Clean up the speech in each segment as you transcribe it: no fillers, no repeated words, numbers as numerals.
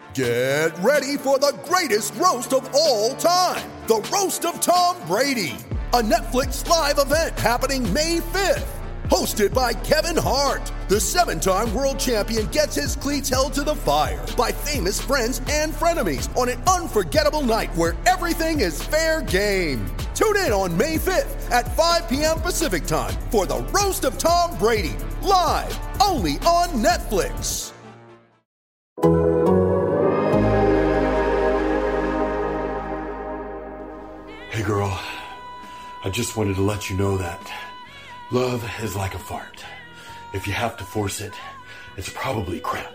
Get ready for the greatest roast of all time, the Roast of Tom Brady, a Netflix live event happening May 5th. Hosted by Kevin Hart, the 7-time world champion gets his cleats held to the fire by famous friends and frenemies on an unforgettable night where everything is fair game. Tune in on May 5th at 5 p.m. Pacific time for the Roast of Tom Brady, live only on Netflix. Hey girl, I just wanted to let you know that love is like a fart. If you have to force it, it's probably crap.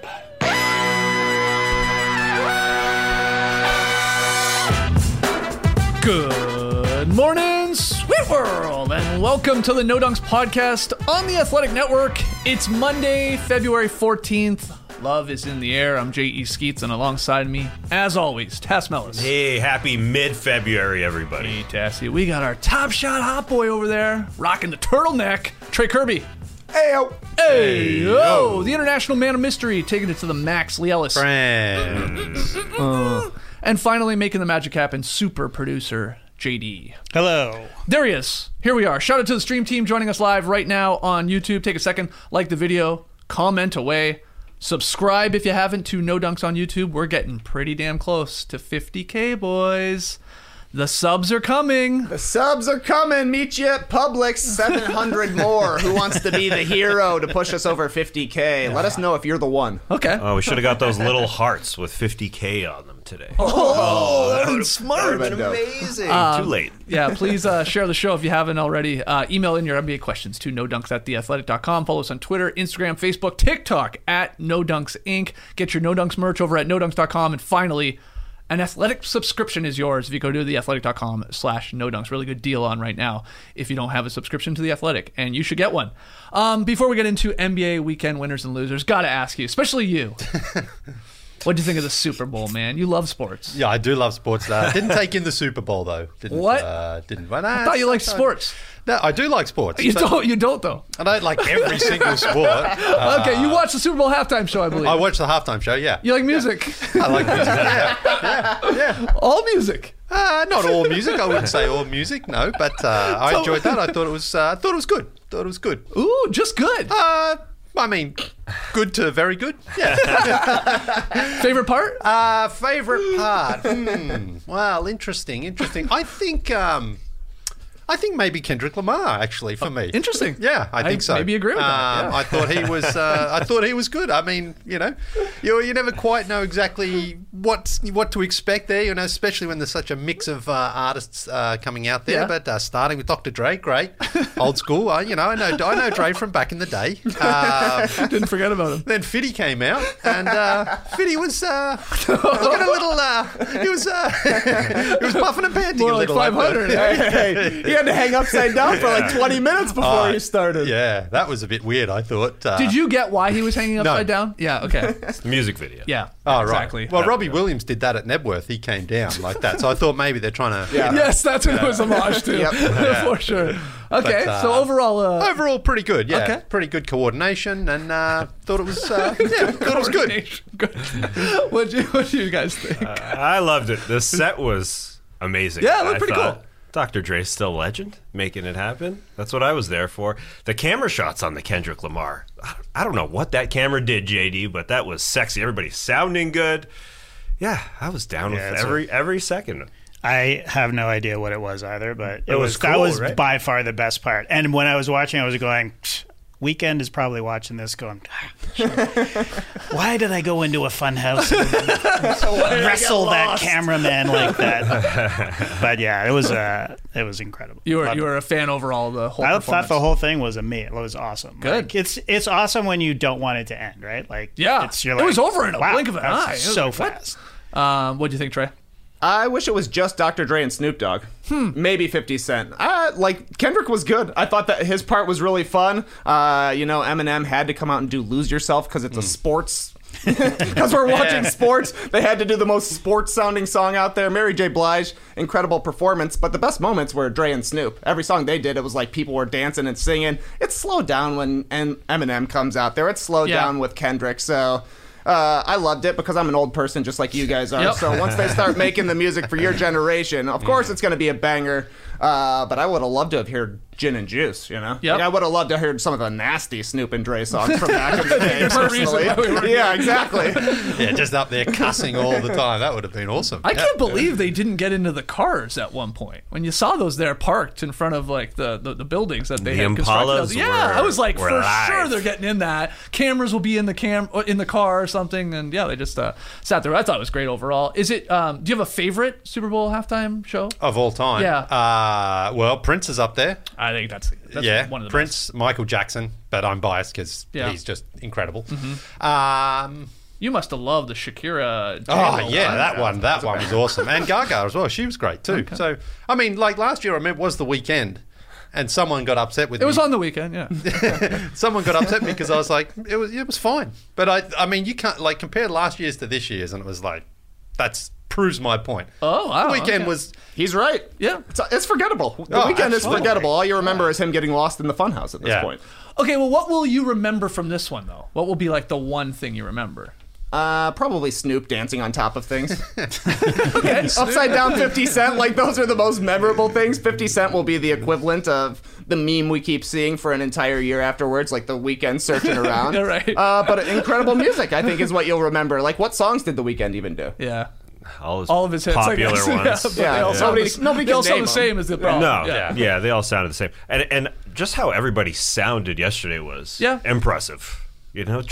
Good morning, sweet world, and welcome to the No Dunks podcast on the Athletic Network. It's Monday, February 14th. Love is in the air. I'm J.E. Skeets, and alongside me, as always, Tass Mellis. Hey, happy mid-February, everybody. Hey, Tassy. We got our top shot hot boy over there, rocking the turtleneck, Trey Kirby. Hey-o. Hey-o. The international man of mystery, taking it to the max, Lee Ellis. Friends. And finally, making the magic happen, super producer, JD. Hello. There he is. Here we are. Shout out to the stream team joining us live right now on YouTube. Take a second, like the video, comment away. Subscribe if you haven't to No Dunks on YouTube. We're getting pretty damn close to 50K, boys. The subs are coming. The subs are coming. Meet you at Publix. 700 more. Who wants to be the hero to push us over 50K? Let us know if you're the one. Okay. Oh, we should have got those little hearts with 50K on them today. Oh, that would smart. That would've been Amazing. Too late. Yeah, please share the show if you haven't already. Email in your NBA questions to nodunks@theathletic.com. Follow us on Twitter, Instagram, Facebook, TikTok at NoDunks Inc. Get your No Dunks merch over at nodunks.com. And finally, an Athletic subscription is yours if you go to theathletic.com/nodunks. Really good deal on right now if you don't have a subscription to The Athletic, and you should get one. Before we get into NBA weekend winners and losers, got to ask you, especially you, what do you think of the Super Bowl, man? You love sports. Yeah, I do love sports. Didn't take in the Super Bowl, though. What? Didn't. I thought you liked sports. No, I do like sports. You don't, though. I don't like every single sport. Okay, you watched the Super Bowl halftime show, I believe. I watched the halftime show, yeah. You like music? I like music, yeah. All music? Not all music. I wouldn't say all music, no. But I enjoyed that. I thought it was good. Ooh, just good. I mean, good to very good. Yeah. Favorite part? Favorite part? Well, interesting. I think maybe Kendrick Lamar, actually, for me. Interesting. Yeah, I think so. Maybe agree with that. Yeah. I thought he was good. I mean, you never quite know exactly what to expect there, especially when there's such a mix of artists coming out there. Yeah. But starting with Dr. Dre, great, old school. I know Dre from back in the day. Didn't forget about him. Then Fiddy came out, and Fiddy was looking a little. He was puffing and panting a little. Like 500. Hey. He had to hang upside down for like 20 minutes before he started. Yeah, that was a bit weird, I thought. Did you get why he was hanging upside down? Yeah, okay. Music video. Yeah. Oh, exactly. Right. Well, Robbie Williams did that at Nebworth. He came down like that. So I thought maybe they're trying to... Yeah. Yes, that's what it was homage to. For sure. Okay, so overall... overall, pretty good, yeah. Okay. Pretty good coordination, and thought it was good. Good. What do you guys think? I loved it. The set was amazing. Yeah, it looked pretty cool. Dr. Dre's still a legend, making it happen. That's what I was there for. The camera shots on the Kendrick Lamar. I don't know what that camera did, JD, but that was sexy. Everybody sounding good. Yeah, I was down with every second. I have no idea what it was either, but it was cool, that was right? by far the best part. And when I was watching, I was going... Weekend is probably watching this going, why did I go into a fun house and wrestle that cameraman like that? But yeah, it was incredible. You were a fan overall of the whole performance. I thought the whole thing was amazing. It was awesome. Good. Like, it's awesome when you don't want it to end, right? Like, yeah, it was over in a blink of an eye. So fast. What do you think, Trey? I wish it was just Dr. Dre and Snoop Dogg. Maybe 50 Cent. Kendrick was good. I thought that his part was really fun. Eminem had to come out and do Lose Yourself because it's a sports... Because we're watching sports. They had to do the most sports-sounding song out there. Mary J. Blige, incredible performance. But the best moments were Dre and Snoop. Every song they did, it was like people were dancing and singing. It's slowed down when Eminem comes out there. It's slowed down with Kendrick. So... I loved it because I'm an old person just like you guys are. Yep. So once they start making the music for your generation, of course it's going to be a banger. But I would have loved to have heard Gin and Juice, you know? Yep. Like, I would have loved to have heard some of the nasty Snoop and Dre songs from back in the day, There's a reason personally. why we were Yeah, exactly. Yeah, just up there cussing all the time. That would have been awesome. I can't believe they didn't get into the cars at one point. When you saw those there parked in front of like the buildings that they The had constructed. Impalas Yeah, were- I was like, were for live. sure they're getting in that. Cameras will be in the car or something, and yeah, they just sat there. I thought it was great overall. Is it? Do you have a favorite Super Bowl halftime show? Of all time. Yeah. Well, Prince is up there. I think that's yeah, one of the Prince, Michael Jackson, but I'm biased because Yeah. he's just incredible. best. You must have loved the Shakira. Oh J-Lo yeah, one. that one was awesome, and Gaga as well. She was great too. So I mean, like last year, I remember was the weekend, and someone got upset with It me. was on the weekend, yeah. Someone got upset because I was like, it was fine, but I mean, you can't like compare last year's to this year's, and it was like that's proves my point. Oh, wow, the weekend okay. was. He's right. Yeah. It's forgettable. The Oh, weekend is absolutely. forgettable. All you remember is him getting lost in the funhouse at this Yeah. point. Okay, well, what will you remember from this one, though? What will be like the one thing you remember? Probably Snoop dancing on top of things. Okay. Upside down 50 Cent, like those are the most memorable things. 50 Cent will be the equivalent of the meme we keep seeing for an entire year afterwards, like the weekend searching around. Yeah, right. But incredible music, I think, is what you'll remember. Like, what songs did the weekend even do? Yeah. All All of his hits. I popular guess. ones. Yeah, but Yeah, they all sound nobody they all can sound name the same as the problem. No, Yeah. yeah, they all sounded the same, and just how everybody sounded yesterday was impressive. You know,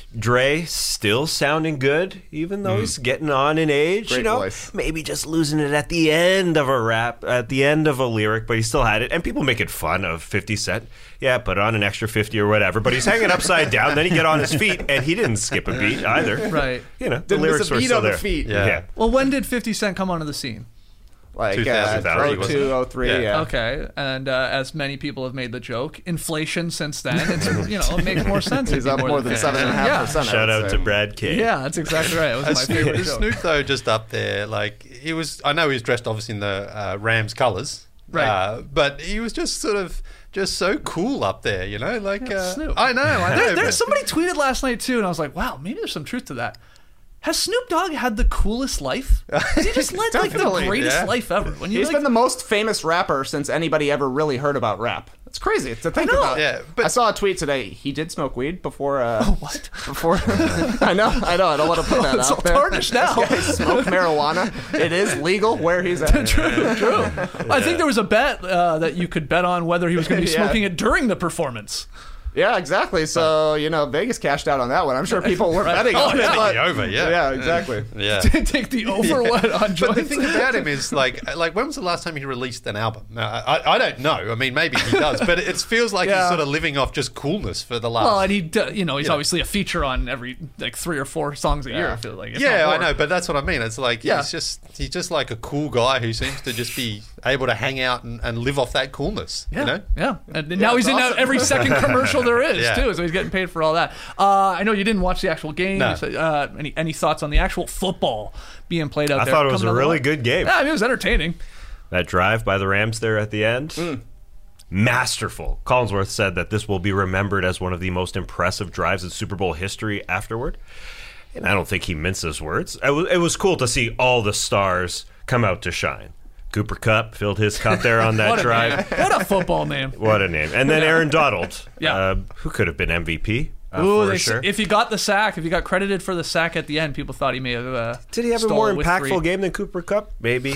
Dre still sounding good, even though he's getting on in age. Great you know, voice. maybe just losing it at the end of a rap, at the end of a lyric, but he still had it. And people making fun of 50 Cent. Yeah, put on an extra 50 or whatever. But he's hanging upside down. Then he get on his feet, and he didn't skip a beat either. Right. You know, the Didn't lyrics miss a were beat still on the there. feet. Yeah. Well, when did 50 Cent come onto the scene? Like 2003, 02, 03, yeah. Okay, and as many people have made the joke, inflation since then, it's, it makes more sense. He's up more than 7.5%. Shout out to Brad K. Yeah, that's exactly right. It was my favorite Is joke. Snoop though just up there? Like he was. I know he was dressed obviously in the Rams colors, Right. but he was just sort of so cool up there, Like Snoop. I know. but- Somebody tweeted last night too, and I was like, wow, maybe there's some truth to that. Has Snoop Dogg had the coolest life? Has he just led like the Definitely, greatest yeah. life ever? When you He's like, been the most famous rapper since anybody ever really heard about rap. It's crazy to think know. about. Yeah, but- I saw a tweet today. He did smoke weed before. what? Before I know. I don't want to put that It's out all there. tarnished now. This guy smoked marijuana. It is legal where he's at. True. I think there was a bet that you could bet on whether he was going to be Yeah. smoking it during the performance. Yeah, exactly. So Vegas cashed out on that one. I'm sure people were betting on it. But, over, yeah. Yeah, exactly. Yeah. Take the over what on But the joints? thing about him is, like, when was the last time he released an album? Now, I don't know. I mean, maybe he does, but it feels like Yeah. he's sort of living off just coolness for the last. Well, and he's obviously a feature on every 3 or 4 songs a year. I feel like. It's yeah, not I more. know, but that's what I mean. It's like Yeah. he's just like a cool guy who seems to just be able to hang out and live off that coolness. Yeah, yeah. And now he's in awesome. every second commercial there is Yeah. too, so he's getting paid for all that. I know you didn't watch the actual game. No. So, any thoughts on the actual football being played out I there? thought it was coming a down the really line? good game. Yeah, I mean, it was entertaining. That drive by the Rams there at the end, masterful. Collinsworth said that this will be remembered as one of the most impressive drives in Super Bowl history afterward. And I don't think he minces words. It was cool to see all the stars come out to shine. Cooper Kupp filled his cup there on that What a drive. name. What a football name. What a name. And then Aaron Donald, Yeah. who could have been MVP. Ooh, For they sure. if he got the sack, if he got credited for the sack at the end, people thought he may have. Did he have a stole more it with impactful 3. game than Cooper Kupp? Maybe.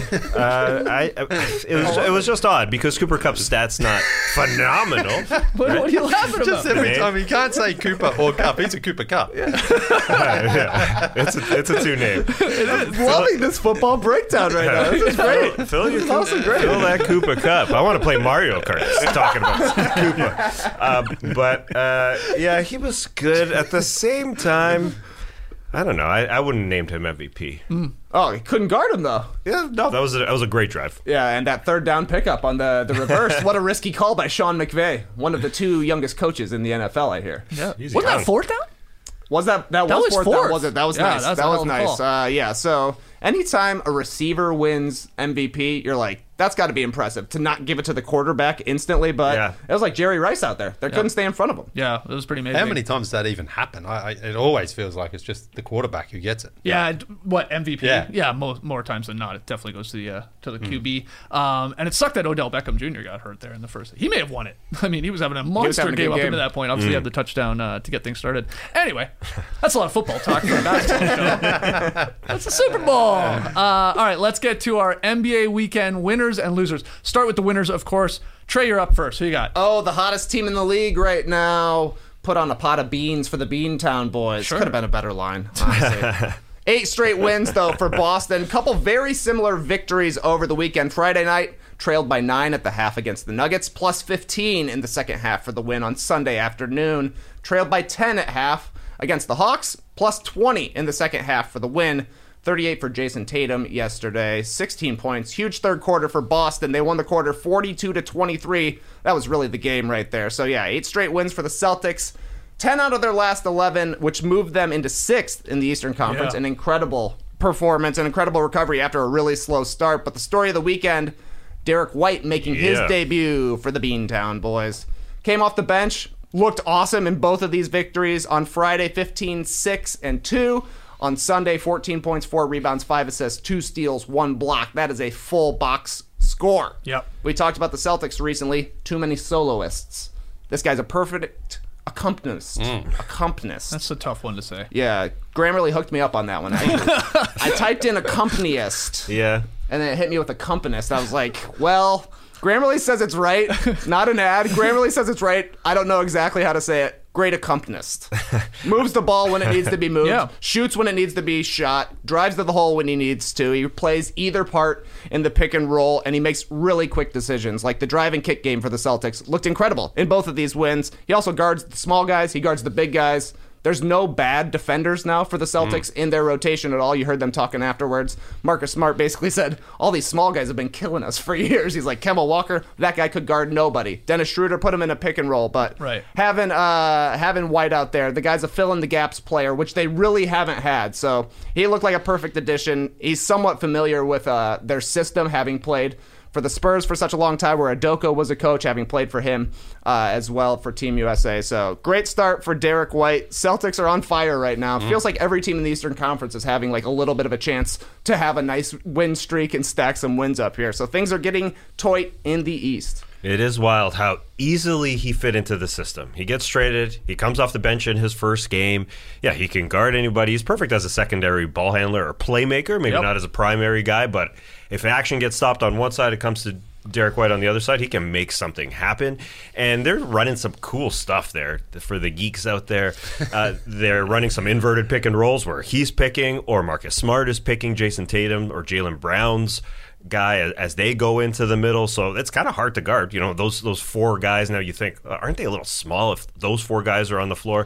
It was just odd because Cooper Kupp's stats not phenomenal. What are you laughing about? Just every Man. time he can't say Cooper or Cup, he's a Cooper Cup. Yeah. It's a two name. Loving this football breakdown right now. This is great. Fill your also great. Fill that Koopa Cup. I want to play Mario Kart. Talking about Koopa, but yeah, he was good. At the same time, I don't know. I wouldn't have named him MVP. Oh, he couldn't guard him though. Yeah, no, that was a great drive. Yeah, and that third down pickup on the reverse. What a risky call by Sean McVay, one of the 2 youngest coaches in the NFL, I hear. Yeah. Easy. Wasn't that 4th down? Was that was was fourth? fourth. That was it. That was Yeah, nice. that's a That was hell of a nice. call. Yeah. So anytime a receiver wins MVP, you're like, That's got to be impressive to not give it to the quarterback instantly. But it was like Jerry Rice out there. They couldn't stay in front of him. Yeah, it was pretty amazing. How many times does that even happen? It always feels like it's just the quarterback who gets it. Yeah, what, MVP? Yeah. More times than not, it definitely goes to the QB. And it sucked that Odell Beckham Jr. got hurt there in the first. He may have won it. I mean, he was having a monster game up into that point. Obviously, he had the touchdown to get things started. Anyway, that's a lot of football talk for a basketball show. That's the Super Bowl. All right, let's get to our NBA weekend winners and losers. Start with the winners, of course. Trey, you're up first. Who you got? Oh, the hottest team in the league right now. Put on a pot of beans for the Beantown boys. Sure. Could have been a better line, honestly. 8 straight wins, though, for Boston. Couple very similar victories over the weekend. Friday night, trailed by 9 at the half against the Nuggets, plus 15 in the second half for the win on Sunday afternoon. Trailed by 10 at half against the Hawks, plus 20 in the second half for the win. 38 for Jason Tatum yesterday, 16 points. Huge third quarter for Boston. They won the quarter 42-23. That was really the game right there. So yeah, 8 straight wins for the Celtics. 10 out of their last 11, which moved them into 6th in the Eastern Conference. Yeah. An incredible performance, an incredible recovery after a really slow start. But the story of the weekend, Derek White making his debut for the Beantown boys. Came off the bench, looked awesome in both of these victories. On Friday, 15, 6, and 2. On Sunday, 14 points, 4 rebounds, 5 assists, 2 steals, 1 block. That is a full box score. Yep. We talked about the Celtics recently. Too many soloists. This guy's a perfect accompanist. Accompanist. That's a tough one to say. Yeah, Grammarly hooked me up on that one. I typed in accompanist. Yeah. And then it hit me with accompanist. I was like, well, Grammarly says it's right. Not an ad. Grammarly says it's right. I don't know exactly how to say it. Great accompanist. Moves the ball when it needs to be moved. Yeah. Shoots when it needs to be shot. Drives to the hole when he needs to. He plays either part in the pick and roll, and he makes really quick decisions. Like the drive and kick game for the Celtics looked incredible in both of these wins. He also guards the small guys. He guards the big guys. There's no bad defenders now for the Celtics in their rotation at all. You heard them talking afterwards. Marcus Smart basically said, all these small guys have been killing us for years. He's like, Kemba Walker, that guy could guard nobody. Dennis Schroeder put him in a pick and roll. But having White out there, the guy's a fill-in-the-gaps player, which they really haven't had. So he looked like a perfect addition. He's somewhat familiar with their system, having played for the Spurs for such a long time, where Udoka was a coach, having played for him as well for Team USA. So great start for Derek White. Celtics are on fire right now. Feels like every team in the Eastern Conference is having like a little bit of a chance to have a nice win streak and stack some wins up here. So things are getting tight in the East. It is wild how easily he fit into the system. He gets traded. He comes off the bench in his first game. Yeah, he can guard anybody. He's perfect as a secondary ball handler or playmaker, maybe not as a primary guy, but if action gets stopped on one side, it comes to Derek White on the other side. He can make something happen. And they're running some cool stuff there for the geeks out there. They're running some inverted pick and rolls where he's picking, or Marcus Smart is picking Jason Tatum or Jaylen Brown's guy as they go into the middle. So it's kind of hard to guard. You know, those 4 guys, now you think, aren't they a little small if those 4 guys are on the floor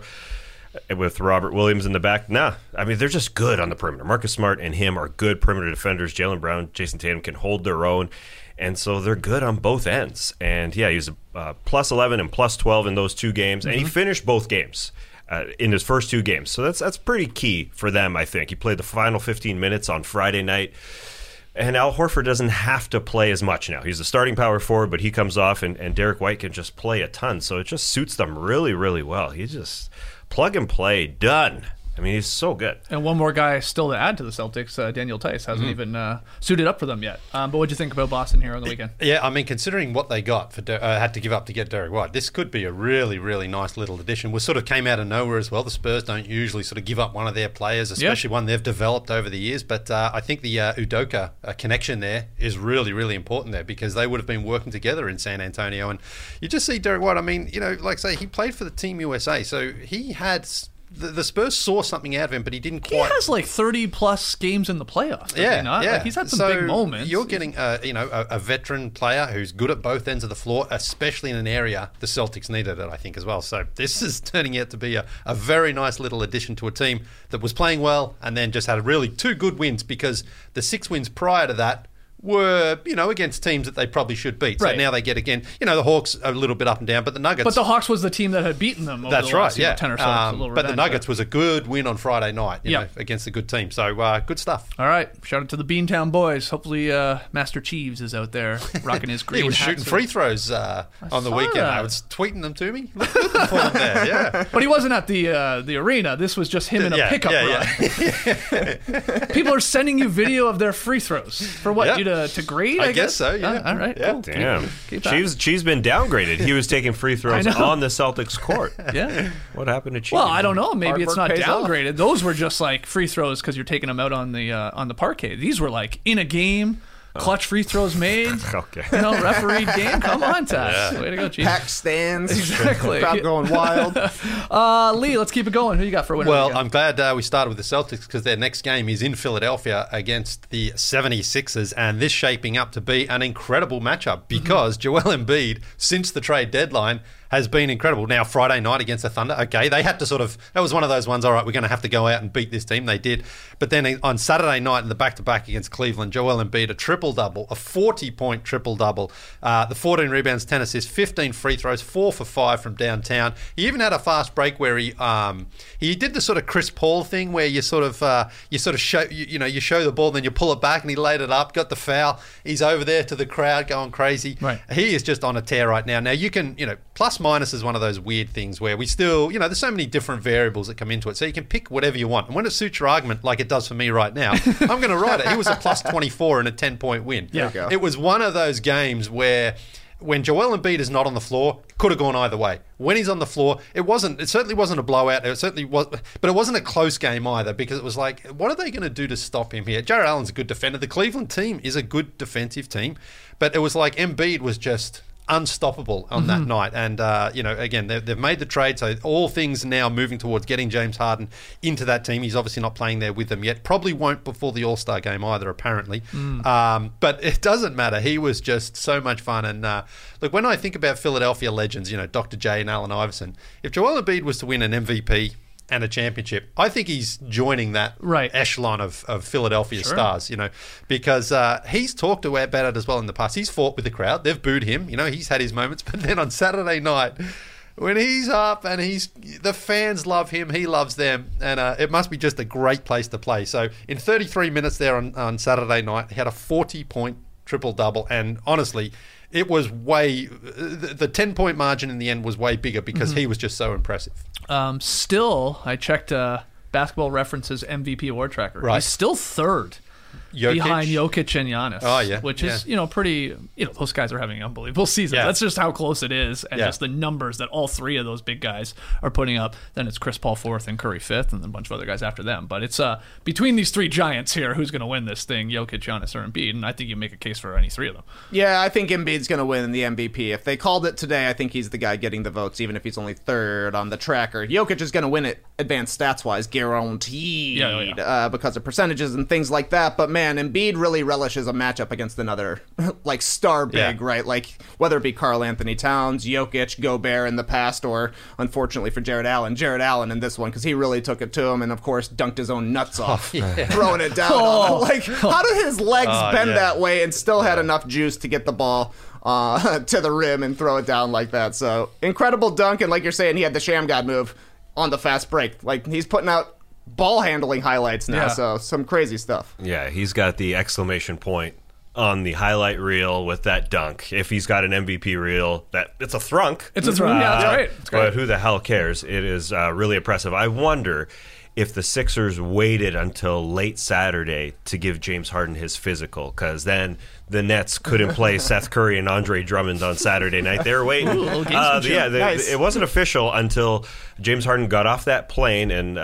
with Robert Williams in the back? Nah. I mean, they're just good on the perimeter. Marcus Smart and him are good perimeter defenders. Jaylen Brown, Jason Tatum can hold their own. And so they're good on both ends. And yeah, he was plus 11 and plus 12 in those 2 games. And he finished both games in his first 2 games. So that's pretty key for them, I think. He played the final 15 minutes on Friday night. And Al Horford doesn't have to play as much now. He's the starting power forward, but he comes off, and Derek White can just play a ton. So it just suits them really, really well. He just plug and play, done. I mean, he's so good. And one more guy still to add to the Celtics, Daniel Tice, hasn't even suited up for them yet. But what'd you think about Boston here on the weekend? Yeah, I mean, considering what they got for had to give up to get Derek White, this could be a really, really nice little addition. We sort of came out of nowhere as well. The Spurs don't usually sort of give up one of their players, especially one they've developed over the years. But I think the Udoka connection there is really, really important there, because they would have been working together in San Antonio. And you just see Derek White, I mean, you know, like I say, he played for the Team USA, so he had... The Spurs saw something out of him, but he didn't quite... He has like 30-plus games in the playoffs, does he not? Yeah. Like, he's had some big moments. You're getting a veteran player who's good at both ends of the floor, especially in an area the Celtics needed it, I think, as well. So this is turning out to be a very nice little addition to a team that was playing well and then just had really 2 good wins, because the 6 wins prior to that were, against teams that they probably should beat. So Right. now they get again, the Hawks a little bit up and down, but the Nuggets. But the Hawks was the team that had beaten them over That's the last right, yeah. 10 or so. A little but the revenge Nuggets there. was a good win on Friday night, Yeah. against a good team. So good stuff. All right. Shout out to the Beantown boys. Hopefully Master Cheeves is out there rocking his green He was hat shooting suit. free throws on the saw weekend. that. I was tweeting them to me. Looking for them there, yeah. But he wasn't at the arena. This was just him in a Yeah, pickup run. People are sending you video of their free throws. For what? Yeah. You to grade, I guess so, yeah. All right. Yeah. Cool. Damn. Keep that. She's been downgraded. He was taking free throws I know. on the Celtics court. Yeah. What happened to Cheese? Well, I don't know. Maybe it's Hard not work pays off. downgraded. Those were just like free throws because you're taking them out on the parquet. These were like in a game, clutch free throws made. Okay. Refereed game. Come on, Tash. Way to go, Chief. Pack stands. Exactly. Crowd going wild. Lee, let's keep it going. Who you got for a winner? Well, I'm glad we started with the Celtics because their next game is in Philadelphia against the 76ers, and this shaping up to be an incredible matchup because Joel Embiid, since the trade deadline, has been incredible. Now, Friday night against the Thunder, okay, they had to that was one of those ones, all right, we're going to have to go out and beat this team. They did. But then on Saturday night in the back-to-back against Cleveland, Joel Embiid, a triple-double, a 40-point triple-double, the 14 rebounds, 10 assists, 15 free throws, 4 for 5 from downtown. He even had a fast break where he did the sort of Chris Paul thing where you sort of show, you show the ball, then you pull it back, and he laid it up, got the foul. He's over there to the crowd going crazy. Right. He is just on a tear right now. Now, you can, plus minus is one of those weird things where we still, there's so many different variables that come into it. So you can pick whatever you want. And when it suits your argument, like it does for me right now, I'm going to write it. He was a plus 24 and a 10-point win. Yeah. There you go. It was one of those games where when Joel Embiid is not on the floor, it could have gone either way. When he's on the floor, it certainly wasn't a blowout. It certainly was, but it wasn't a close game either because it was like, what are they going to do to stop him here? Jared Allen's a good defender. The Cleveland team is a good defensive team, but it was like Embiid was just unstoppable on that night. And, again, they've made the trade, so all things now moving towards getting James Harden into that team. He's obviously not playing there with them yet. Probably won't before the All-Star game either, apparently. But it doesn't matter. He was just so much fun. And look, when I think about Philadelphia legends, Dr. J and Allen Iverson, if Joel Embiid was to win an MVP and a championship, I think he's joining that Right. echelon of Philadelphia stars, because he's talked about it as well in the past. He's fought with the crowd. They've booed him. He's had his moments. But then on Saturday night, when he's up and the fans love him, he loves them. And it must be just a great place to play. So in 33 minutes there on Saturday night, he had a 40-point triple-double. And honestly, it was the 10-point margin in the end was way bigger because he was just so impressive. Still, I checked Basketball Reference's MVP award tracker. Right. He's still third Jokic. behind Jokic and Giannis. Oh, yeah. Which is, pretty, those guys are having unbelievable seasons. Yeah. That's just how close it is. And Yeah. just the numbers that all three of those big guys are putting up. Then it's Chris Paul fourth and Curry fifth and then a bunch of other guys after them. But it's between these three giants here, who's going to win this thing, Jokic, Giannis, or Embiid? And I think you make a case for any three of them. Yeah, I think Embiid's going to win the MVP. If they called it today, I think he's the guy getting the votes, even if he's only third on the tracker. Jokic is going to win it advanced stats-wise, guaranteed, because of percentages and things like that. But, man, Embiid really relishes a matchup against another, star big, right? Like, whether it be Karl Anthony Towns, Jokic, Gobert in the past, or, unfortunately for Jared Allen in this one, because he really took it to him and, of course, dunked his own nuts off, throwing it down. How did his legs bend that way and still had enough juice to get the ball to the rim and throw it down like that? So, incredible dunk, and like you're saying, he had the Sham God move on the fast break. Like, he's putting out ball handling highlights now, so some crazy stuff. Yeah, he's got the exclamation point on the highlight reel with that dunk. If he's got an MVP reel, it's a thrunk. It's a thrunk, yeah, that's right. It's great. But who the hell cares? It is really impressive. I wonder if the Sixers waited until late Saturday to give James Harden his physical, because then the Nets couldn't play Seth Curry and Andre Drummond on Saturday night. They were waiting. Nice. It wasn't official until James Harden got off that plane and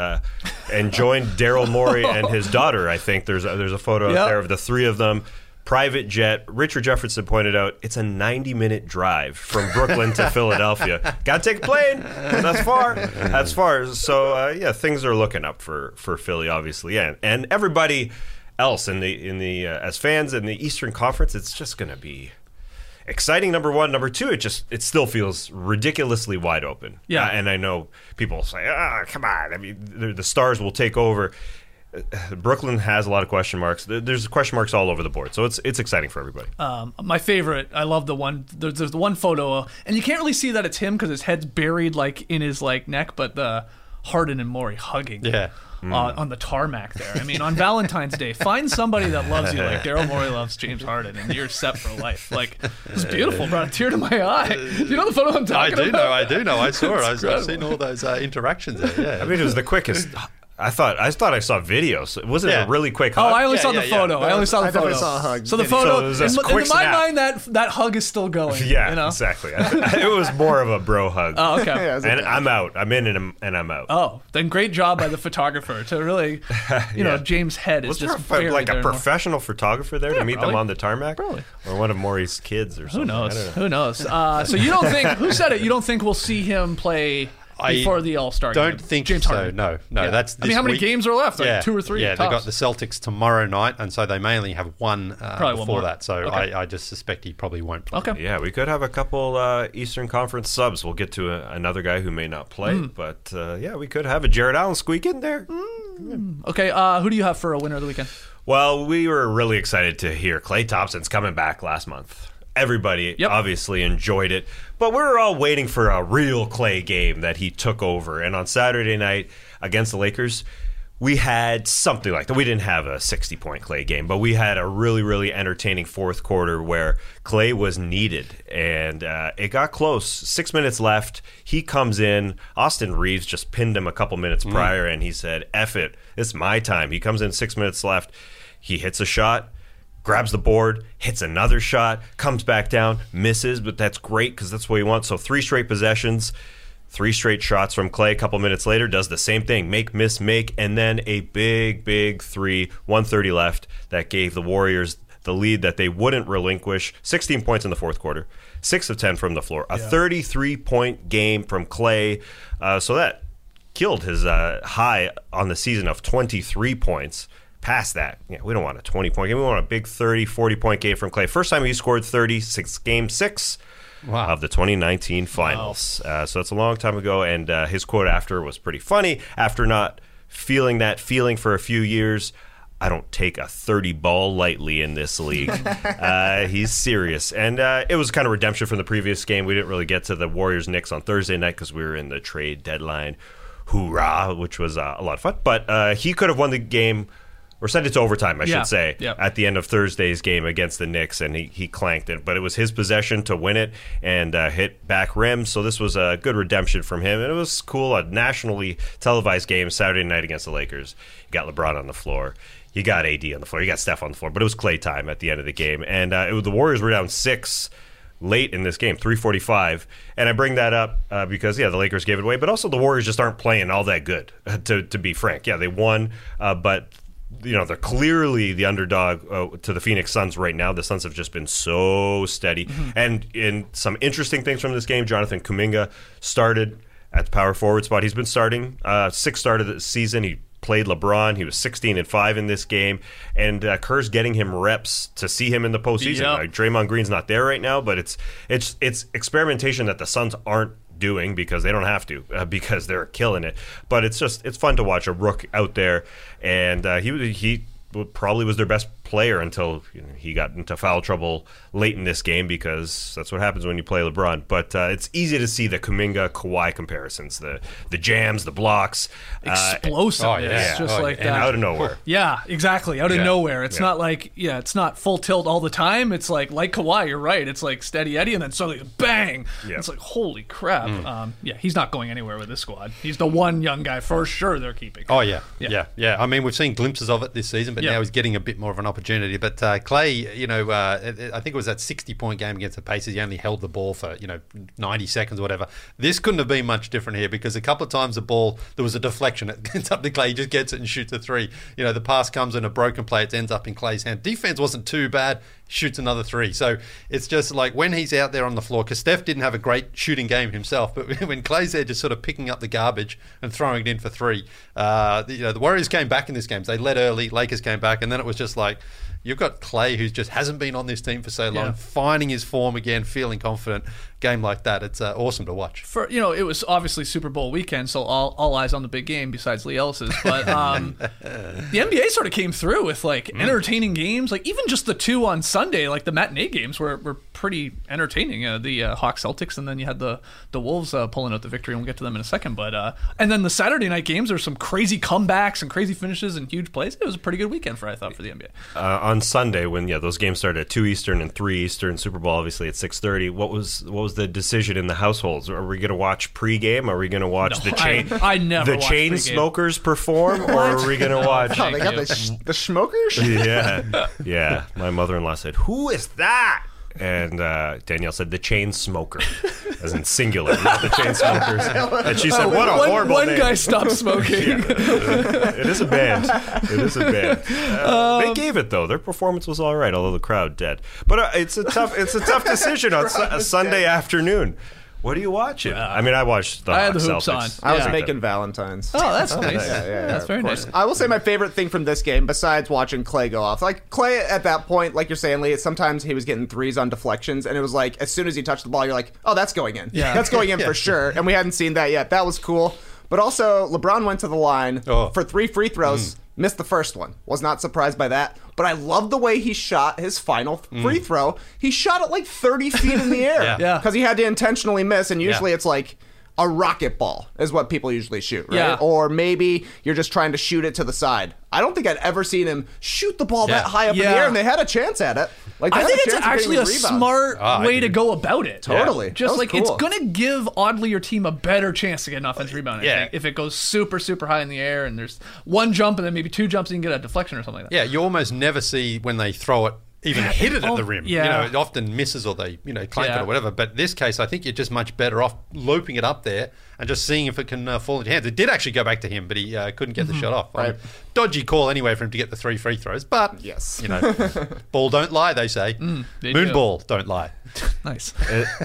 joined Daryl Morey and his daughter. I think there's a photo out there of the three of them. Private jet. Richard Jefferson pointed out it's a 90-minute drive from Brooklyn to Philadelphia. Got to take a plane. That's far. So things are looking up for Philly, obviously, and everybody else in the as fans in the Eastern Conference. It's just going to be exciting. Number one, number two. It still feels ridiculously wide open. Yeah, and I know people say, come on. I mean, the stars will take over. Brooklyn has a lot of question marks. There's question marks all over the board, so it's exciting for everybody. My favorite, I love the one. There's the one photo, and you can't really see that it's him because his head's buried like in his like neck, but the Harden and Morey hugging. Yeah. On the tarmac there. I mean, on Valentine's Day, find somebody that loves you like Daryl Morey loves James Harden, and you're set for life. Like, it's beautiful, brought a tear to my eye. Do you know the photo I'm talking about? I do know. I saw it. I've seen all those interactions there. Yeah. I mean, it was the quickest. I thought I saw videos. It wasn't a really quick hug. Oh, I only saw the photo. I only saw the photo. I saw a hug. So the photo, So it was a quick in my snap. mind, that hug is still going. Yeah, you know? exactly. It was more of a bro hug. Oh, okay. Yeah, it was And okay. I'm out. I'm in and I'm out. Oh, then great job by the photographer to really, you know, James' head is Was there just buried like there a in the- professional photographer there to meet probably. them on the tarmac? Probably. Or one of Maury's kids or something? Who knows? I don't know. Who knows? So you don't think? Who said it? You don't think we'll see him play before the All-Star game? Don't think James so. Harden. No. Yeah. That's. I mean, how many week. games are left? Like 2 or 3. Yeah, they got the Celtics tomorrow night, and so they may only have one Probably one before more. that. So Okay. I just suspect he probably won't play. Okay. Yeah, we could have a couple Eastern Conference subs. We'll get to another guy who may not play, but yeah, we could have a Jared Allen squeak in there. Okay. Who do you have for a winner of the weekend? Well, we were really excited to hear Klay Thompson's coming back last month. Everybody obviously enjoyed it, but we were all waiting for a real Klay game that he took over. And on Saturday night against the Lakers, we had something like that. We didn't have a 60-point Klay game, but we had a really, really entertaining fourth quarter where Klay was needed, and it got close. 6 minutes left. He comes in. Austin Reeves just pinned him a couple minutes prior, and he said, F it. It's my time. He comes in 6 minutes left. He hits a shot, grabs the board, hits another shot, comes back down, misses, but that's great because that's what he wants. So 3 straight possessions. 3 straight shots from Klay. A couple minutes later, does the same thing. Make, miss, make, and then a big, big 3, 1:30 left, that gave the Warriors the lead that they wouldn't relinquish. 16 points in the fourth quarter. 6 of 10 from the floor. A 33-point game from Klay. So that killed his high on the season of 23 points. Past that, we don't want a 20-point game. We want a big 30, 40-point game from Klay. First time he scored 30, game 6. Of the 2019 finals. So that's a long time ago, and his quote after was pretty funny. After not feeling that feeling for a few years, I don't take a 30 ball lightly in this league. He's serious. And it was kind of redemption from the previous game. We didn't really get to the Warriors-Knicks on Thursday night because we were in the trade deadline hoorah, which was a lot of fun. But he could have won the game, or sent it to overtime, I should say, at the end of Thursday's game against the Knicks, and he clanked it. But it was his possession to win it and hit back rim, so this was a good redemption from him. And it was cool, a nationally televised game Saturday night against the Lakers. You got LeBron on the floor. You got AD on the floor. You got Steph on the floor. But it was Klay time at the end of the game. And the Warriors were down 6 late in this game, 3:45. And I bring that up because, the Lakers gave it away. But also the Warriors just aren't playing all that good, to be frank. Yeah, they won, but they're clearly the underdog to the Phoenix Suns right now. The Suns have just been so steady. And in some interesting things from this game, Jonathan Kuminga started at the power forward spot. He's been starting 6th start of the season. He played LeBron. He was 16-5 in this game. And Kerr's getting him reps to see him in the postseason. Yep. Like, Draymond Green's not there right now, but it's experimentation that the Suns aren't doing because they don't have to because they're killing it. But it's fun to watch a rook out there, and he probably was their best player until he got into foul trouble late in this game, because that's what happens when you play LeBron. But it's easy to see the Kuminga Kawhi comparisons, the jams, the blocks, Explosive. It's just like and that. out of nowhere. Yeah, exactly. Out of Yeah. nowhere. It's Yeah. not like, it's not full tilt all the time. It's like Kawhi, you're right. It's like steady Eddie, and then suddenly bang. Yeah. It's like, holy crap. He's not going anywhere with this squad. He's the one young guy for sure they're keeping. Oh, yeah. I mean, we've seen glimpses of it this season, but Yeah. now he's getting a bit more of an opportunity. But Klay, I think it was that 60-point game against the Pacers. He only held the ball for, 90 seconds or whatever. This couldn't have been much different here, because a couple of times the ball, there was a deflection. It ends up to Klay. He just gets it and shoots a 3. The pass comes in a broken play. It ends up in Klay's hand. Defense wasn't too bad. Shoots another 3. So it's just like when he's out there on the floor, because Steph didn't have a great shooting game himself, but when Klay's there just sort of picking up the garbage and throwing it in for 3, the Warriors came back in this game. So they led early, Lakers came back, and then it was just like, You've got Clay, who just hasn't been on this team for so long, Yeah. finding his form again, feeling confident. Game like that, it's awesome to watch. It was obviously Super Bowl weekend, so all eyes on the big game besides Lee Ellis's. But the NBA sort of came through with entertaining games. Like even just the two on Sunday, like the matinee games were pretty entertaining. The Hawks Celtics, and then you had the Wolves pulling out the victory, and we'll get to them in a second. But and then the Saturday night games, there's some crazy comebacks and crazy finishes and huge plays. It was a pretty good weekend for the NBA. On Sunday, when those games started at 2 Eastern and 3 Eastern, Super Bowl obviously at 6:30. What was the decision in the households? Are we going to watch pregame? Are we going to watch I never the watch chain pregame. smokers perform, or are we going to watch? Oh, they got the smokers? Yeah. My mother-in-law said, "Who is that?" And Danielle said, "The chain smoker," as in singular, not the chain smokers. And she said, "What a horrible one name." guy stopped smoking. It is a band. They gave it though. Their performance was all right, although the crowd dead. But it's a tough decision on Sunday afternoon. What are you watching? I mean, I watched the I had the Hawks hoops Celtics. on. I was Yeah. making Valentine's. Oh, that's nice. Yeah, That's very of course. nice. I will say my favorite thing from this game, besides watching Clay go off, like Clay at that point, like you're saying, Lee, sometimes he was getting threes on deflections, and it was like as soon as he touched the ball, you're like, oh, that's going in. Yeah. That's going in for sure. And we hadn't seen that yet. That was cool. But also, LeBron went to the line for 3 free throws. Missed the first one. Was not surprised by that. But I love the way he shot his final free throw. He shot it like 30 feet in the air. Yeah. Because he had to intentionally miss, and usually it's like a rocket ball is what people usually shoot, right? Yeah. Or maybe you're just trying to shoot it to the side. I don't think I'd ever seen him shoot the ball that high up in the air, and they had a chance at it. Like, they I had think a it's chance of actually getting a the rebound. smart way to go about it. Totally. That Just was like cool. it's going to give oddly your team a better chance to get an offensive rebound. I think, if it goes super, super high in the air and there's one jump and then maybe 2 jumps and you can get a deflection or something like that. Yeah, you almost never see when they throw it even hit it at the rim. Yeah. It often misses or they, clank it Yeah. or whatever. But in this case, I think you're just much better off looping it up there and just seeing if it can fall into hands. It did actually go back to him, but he couldn't get the shot off. Right. Dodgy call anyway for him to get the 3 free throws. But, Yes. ball don't lie, they say. they Moon do. ball don't lie. Nice.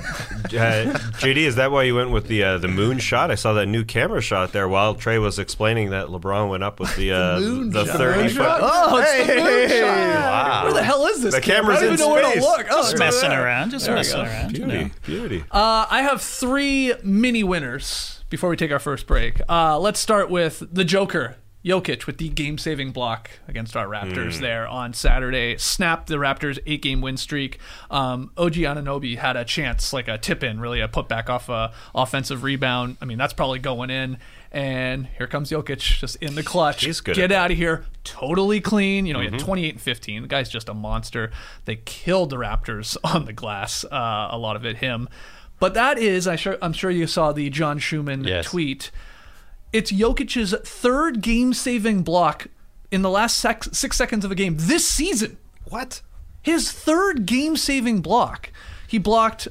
JD, is that why you went with the moon shot? I saw that new camera shot there while Trey was explaining that LeBron went up with the moon the shot. 30 foot. Oh, it's the moon shot. Wow. Where the hell is this? The camera? camera's I don't in even know where to space. look. Oh, Just it's messing there. around. Just There we messing go. around. Beauty. I have 3 mini winners before we take our first break. Let's start with the Joker, Jokic, with the game-saving block against our Raptors there on Saturday. Snapped the Raptors' 8-game win streak. OG Anunoby had a chance, like a tip-in, really a putback off a offensive rebound. I mean, that's probably going in. And here comes Jokic, just in the clutch. He's good Get at out of here. Totally clean. He had 28 and 15. The guy's just a monster. They killed the Raptors on the glass. A lot of it him. But that is, I'm sure you saw the John Schumann tweet. It's Jokic's 3rd game-saving block in the last 6 seconds of a game this season. What? His 3rd game-saving block. He blocked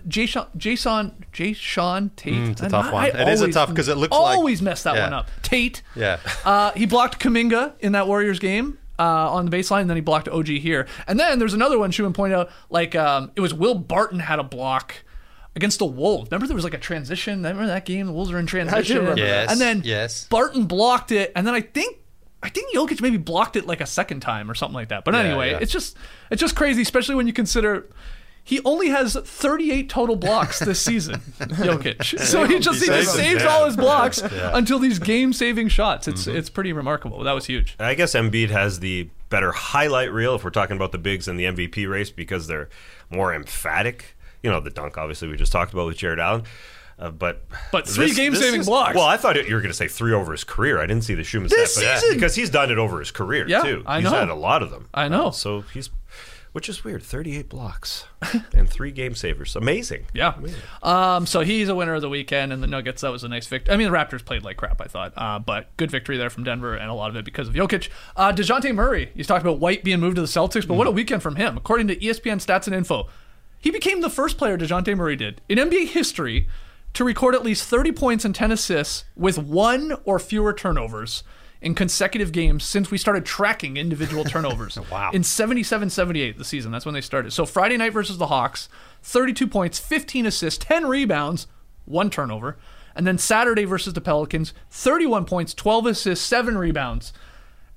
Jason Tate. It's a tough one. It is a tough because it looks like... Always mess that one up. Tate. Yeah. He blocked Kuminga in that Warriors game on the baseline, and then he blocked OG here. And then there's another one Schumann pointed out, it was Will Barton had a block against the Wolves. Remember there was like a transition? Remember that game? The Wolves were in transition. remember Yes, and then yes. Barton blocked it, and then I think Jokic maybe blocked it like a second time or something like that. But anyway, yeah. it's just crazy, especially when you consider he only has 38 total blocks this season, Jokic. So he just saves all his blocks until these game-saving shots. It's pretty remarkable. That was huge. I guess Embiid has the better highlight reel if we're talking about the bigs in the MVP race because they're more emphatic. The dunk, obviously, we just talked about with Jared Allen. But 3 game-saving blocks. Well, I thought you were going to say 3 over his career. I didn't see the Schumann stat, season! because he's done it over his career, too. I know. He's had a lot of them. I know. So which is weird, 38 blocks and 3 game savers. Amazing. Yeah. Amazing. So he's a winner of the weekend, and the Nuggets, that was a nice victory. I mean, the Raptors played like crap, I thought. But good victory there from Denver, and a lot of it because of Jokic. DeJounte Murray, he's talked about White being moved to the Celtics, but what a weekend from him. According to ESPN Stats and Info, he became the first player, DeJounte Murray did, in NBA history to record at least 30 points and 10 assists with 1 or fewer turnovers in consecutive games since we started tracking individual turnovers. Wow. In 77-78, the season. That's when they started. So Friday night versus the Hawks, 32 points, 15 assists, 10 rebounds, 1 turnover. And then Saturday versus the Pelicans, 31 points, 12 assists, 7 rebounds.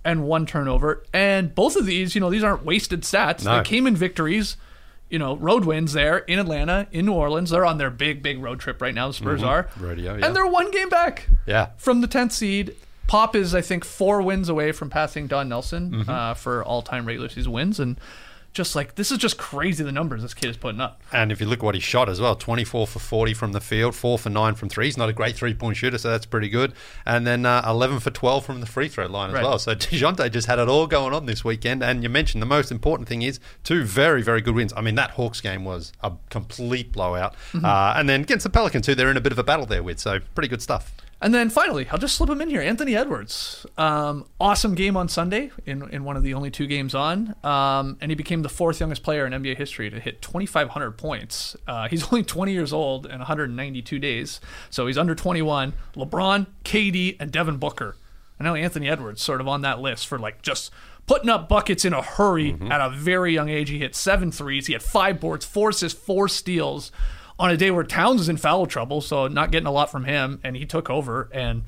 and 1 turnover. And both of these, these aren't wasted stats. No. They came in victories, road wins there in Atlanta, in New Orleans. They're on their big, big road trip right now, the Spurs are. Radio, yeah. And they're 1 game back from the 10th seed. Pop is, I think, 4 wins away from passing Don Nelson for all-time regular season wins. And just like, this is just crazy, the numbers this kid is putting up. And if you look at what he shot as well, 24 for 40 from the field, 4 for 9 from 3. He's not a great three-point shooter, so that's pretty good. And then 11 for 12 from the free throw line as well. So DeJounte just had it all going on this weekend. And you mentioned the most important thing is 2 very, very good wins. I mean, that Hawks game was a complete blowout. And then against the Pelicans, who they're in a bit of a battle there with. So pretty good stuff. And then finally, I'll just slip him in here, Anthony Edwards. Awesome game on Sunday in one of the only 2 games on. And he became the 4th youngest player in NBA history to hit 2,500 points. He's only 20 years old and 192 days. So he's under 21. LeBron, KD, and Devin Booker. I know Anthony Edwards sort of on that list for like just putting up buckets in a hurry at a very young age. He hit 7 threes. He had 5 boards, 4 assists, 4 steals. On a day where Towns was in foul trouble, so not getting a lot from him, and he took over. And,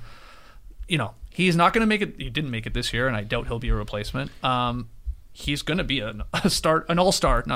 he's not going to make it. He didn't make it this year, and I doubt he'll be a replacement. He's going to be an all-star, but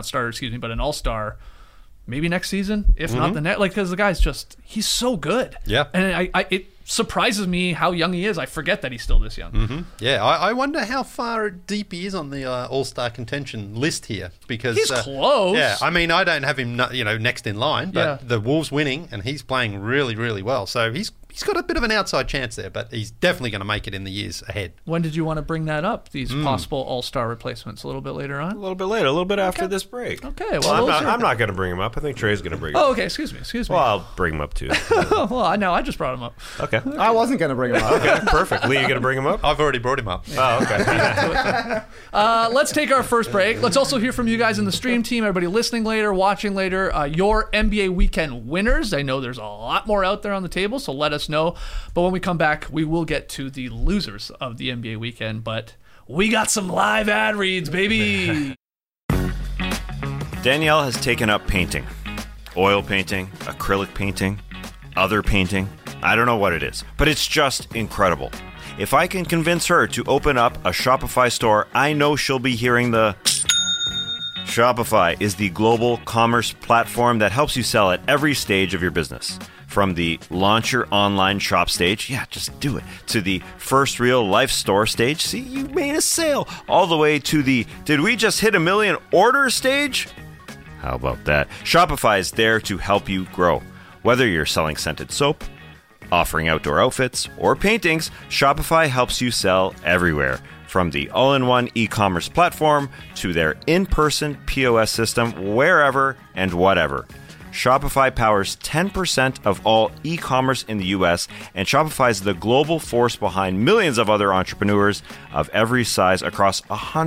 an all-star maybe next season, if not the next. Because the guy's he's so good. Yeah. And it surprises me how young he is. I forget that he's still this young. Yeah, I wonder how far deep he is on the All-Star contention list here, because He's close. Yeah, I mean, I don't have him, next in line, but the Wolves winning, and he's playing really, really well. So he's got a bit of an outside chance there, but he's definitely going to make it in the years ahead. When did you want to bring that up? These possible All-Star replacements a little bit later on. A little bit later, a little bit after this break. Okay, well, I'm not going to bring him up. I think Trey's going to bring him up. Oh, okay. Excuse me. Well, I'll bring him up too. Well, no, I just brought him up. Okay. I wasn't going to bring him up. Okay, perfect. Lee, you going to bring him up? I've already brought him up. Oh, okay. Let's take our first break. Let's also hear from you guys in the stream team, everybody listening later, watching later, your NBA weekend winners. I know there's a lot more out there on the table, so let us know. But when we come back, we will get to the losers of the NBA weekend. But we got some live ad reads, baby. Danielle has taken up painting. Oil painting, acrylic painting, other painting. I don't know what it is, but it's just incredible. If I can convince her to open up a Shopify store, I know she'll be hearing the... Shopify is the global commerce platform that helps you sell at every stage of your business. From the launch your online shop stage, yeah, just do it, to the first real life store stage, see, you made a sale, all the way to the did we just hit 1 million orders stage? How about that? Shopify is there to help you grow. Whether you're selling scented soap, offering outdoor outfits, or paintings, Shopify helps you sell everywhere. From the all-in-one e-commerce platform to their in-person POS system, wherever and whatever. Shopify powers 10% of all e-commerce in the US, and Shopify is the global force behind millions of other entrepreneurs of every size across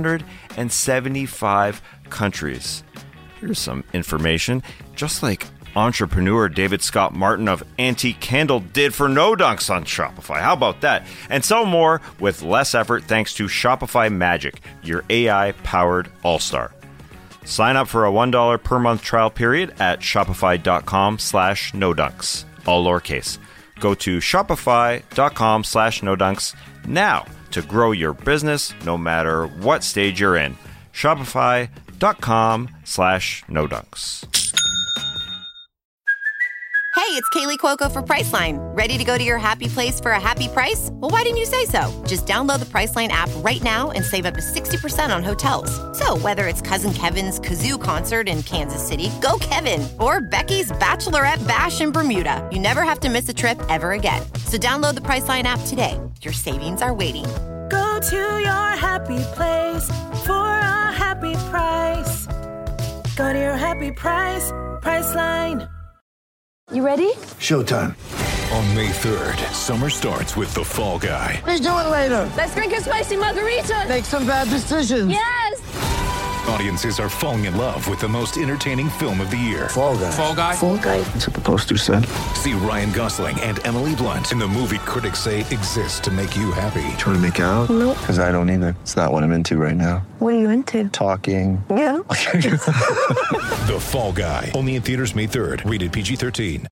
175 countries. Here's some information. Just like entrepreneur David Scott Martin of Antique Candle did for No Dunks on Shopify. How about that? And sell more with less effort thanks to Shopify Magic, your AI-powered all-star. Sign up for a $1 per month trial period at shopify.com/nodunks. All lowercase. Go to shopify.com/nodunks now to grow your business no matter what stage you're in. Shopify.com/nodunks. Hey, it's Kaylee Cuoco for Priceline. Ready to go to your happy place for a happy price? Well, why didn't you say so? Just download the Priceline app right now and save up to 60% on hotels. So whether it's Cousin Kevin's Kazoo Concert in Kansas City, go Kevin, or Becky's Bachelorette Bash in Bermuda, you never have to miss a trip ever again. So download the Priceline app today. Your savings are waiting. Go to your happy place for a happy price. Go to your happy price, Priceline. You ready? Showtime. On May 3rd, summer starts with The Fall Guy. Let's do it later. Let's drink a spicy margarita. Make some bad decisions. Yes. Audiences are falling in love with the most entertaining film of the year. Fall Guy. Fall Guy? Fall Guy. That's what the poster said. See Ryan Gosling and Emily Blunt in the movie critics say exists to make you happy. Trying to make it out? Nope. Because I don't either. It's not what I'm into right now. What are you into? Talking. Yeah. The Fall Guy. Only in theaters May 3rd. Rated PG-13.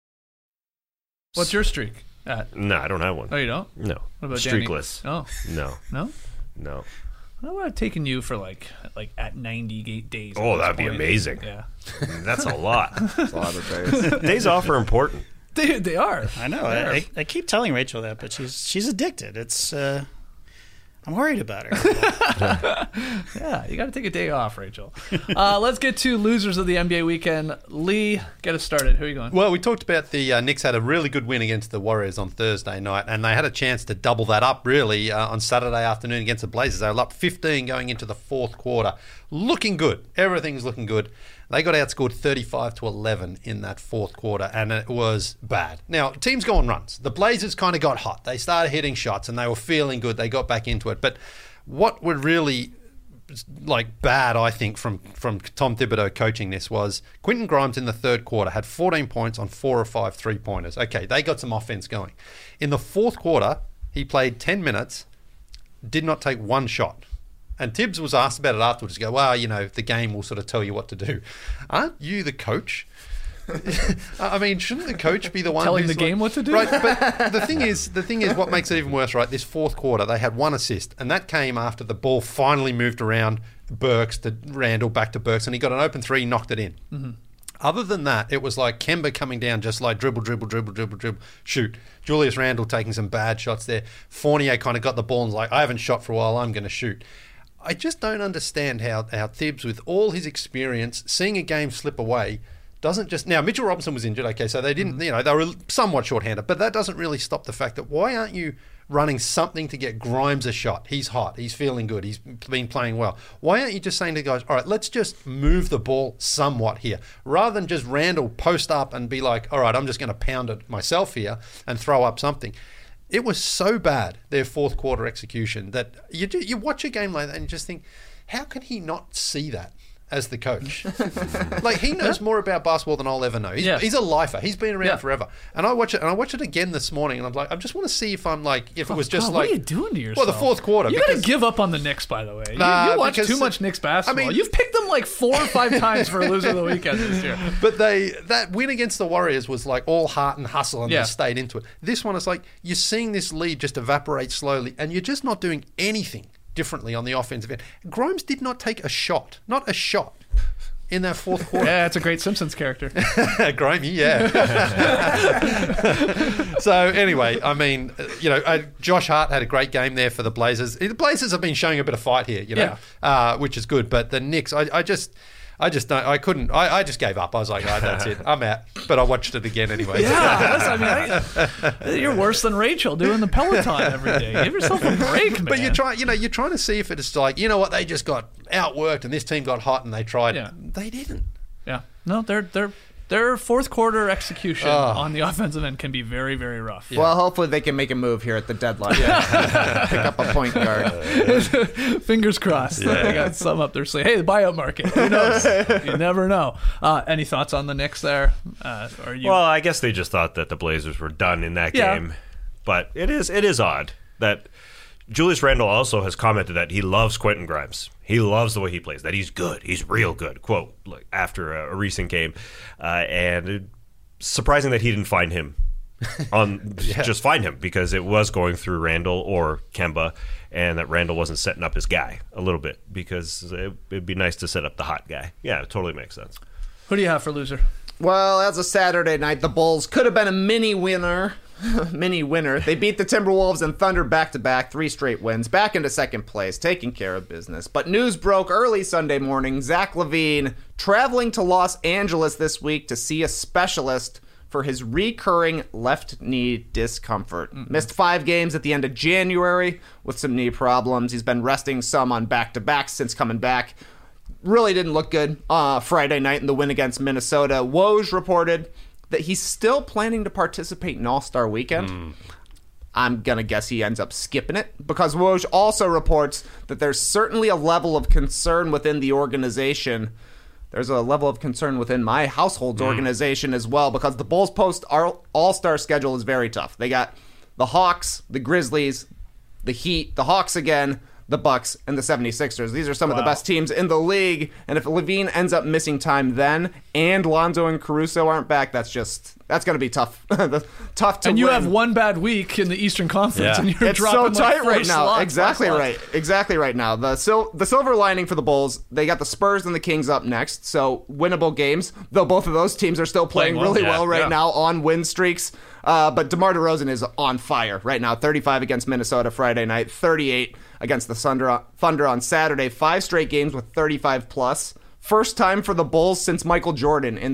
What's your streak at? No, I don't have one. Oh, you don't? No. What about Streakless. Danny? Oh. No. No? No. I would have taken you for like at 90 days. Oh, that'd be amazing. Yeah. That's a lot. That's a lot of days. Days off are important. They are. I know. I keep telling Rachel that, but she's addicted. It's I'm worried about her. Yeah, you got to take a day off, Rachel. Let's get to losers of the NBA weekend. Lee, get us started. Who are you going? Well, we talked about the Knicks had a really good win against the Warriors on Thursday night, and they had a chance to double that up, really, on Saturday afternoon against the Blazers. They were up 15 going into the fourth quarter. Looking good. Everything's looking good. They got outscored 35-11 in that fourth quarter, and it was bad. Now, teams go on runs. The Blazers kind of got hot. They started hitting shots, and they were feeling good. They got back into it. But what were really bad, I think, from Tom Thibodeau coaching this was Quentin Grimes in the third quarter had 14 points on 4 or 5 three-pointers. Okay, they got some offense going. In the fourth quarter, he played 10 minutes, did not take one shot. And Tibbs was asked about it afterwards. He go, well, the game will sort of tell you what to do. Aren't you the coach? I mean, shouldn't the coach be the one telling the game what to do? Right, but the thing is, what makes it even worse, right? This fourth quarter, they had 1 assist, and that came after the ball finally moved around Burks to Randall, back to Burks, and he got an open three, knocked it in. Mm-hmm. Other than that, it was like Kemba coming down just like dribble, shoot. Julius Randle taking some bad shots there. Fournier kind of got the ball and was like, I haven't shot for a while, I'm going to shoot. I just don't understand how Thibs, with all his experience, seeing a game slip away, doesn't just... Now, Mitchell Robinson was injured, okay, so they didn't, they were somewhat short-handed, but that doesn't really stop the fact that why aren't you running something to get Grimes a shot? He's hot, he's feeling good, he's been playing well. Why aren't you just saying to the guys, all right, let's just move the ball somewhat here, rather than just Randall post up and be like, all right, I'm just going to pound it myself here and throw up something. It was so bad, their fourth quarter execution, that you watch a game like that and you just think, how can he not see that as the coach? He knows more about basketball than I'll ever know. He's a lifer. He's been around forever. And I watch it again this morning, and I'm like, I just want to see if it was just what are you doing to yourself? Well, the fourth quarter. You got to give up on the Knicks, by the way. You watch too much Knicks basketball. I mean, you've picked them like 4 or 5 times for a loser of the weekend this year. But that win against the Warriors was like all heart and hustle, and they stayed into it. This one is like, you're seeing this lead just evaporate slowly, and you're just not doing anything differently on the offensive end. Grimes did not take a shot, in that fourth quarter. Yeah, it's a great Simpsons character. Grimey, yeah. So anyway, I mean, Josh Hart had a great game there for the Blazers. The Blazers have been showing a bit of fight here, which is good. But the Knicks, I just don't. I couldn't. I just gave up. I was like, oh, that's it. I'm out. But I watched it again anyway. Yeah, you're worse than Rachel doing the Peloton every day. Give yourself a break, man. But you're trying to see if it's like, what, they just got outworked and this team got hot and they tried. Yeah. They didn't. Yeah. No, their fourth quarter execution on the offensive end can be very, very rough. Yeah. Well, hopefully they can make a move here at the deadline. Pick up a point guard. Fingers crossed. Yeah. They got some up their sleeve. Hey, the buyout market. Who knows? You never know. Any thoughts on the Knicks there? Well, I guess they just thought that the Blazers were done in that game. But it is odd that Julius Randle also has commented that he loves Quentin Grimes. He loves the way he plays, that he's good. He's real good, quote, after a recent game. And surprising that he didn't find him just find him, because it was going through Randall or Kemba, and that Randall wasn't setting up his guy a little bit, because it'd be nice to set up the hot guy. Yeah, it totally makes sense. Who do you have for loser? Well, as a Saturday night, the Bulls could have been a mini winner. They beat the Timberwolves and Thunder back-to-back, 3 straight wins, back into second place, taking care of business. But news broke early Sunday morning. Zach LaVine traveling to Los Angeles this week to see a specialist for his recurring left knee discomfort. Missed 5 games at the end of January with some knee problems. He's been resting some on back-to-backs since coming back. Really didn't look good Friday night in the win against Minnesota. Woj reported that he's still planning to participate in All-Star Weekend. I'm going to guess he ends up skipping it, because Woj also reports that there's certainly a level of concern within the organization. There's a level of concern within my household's organization as well, because the Bulls post All-Star schedule is very tough. They got the Hawks, the Grizzlies, the Heat, the Hawks again, the Bucks, and the 76ers. These are some of the best teams in the league, and if LaVine ends up missing time then, and Lonzo and Caruso aren't back, that's just That's going to be tough. Tough to And you win. have one bad week in the Eastern Conference, and you're It's dropping so tight like 4 right now. slots, Exactly 5 right. slots. Exactly right now. The silver lining for the Bulls, they got the Spurs and the Kings up next, so winnable games. Though both of those teams are still playing really well right now on win streaks. But DeMar DeRozan is on fire right now. 35 against Minnesota Friday night, 38 against the Thunder on Saturday. 5 straight games with 35 plus. First time for the Bulls since Michael Jordan in the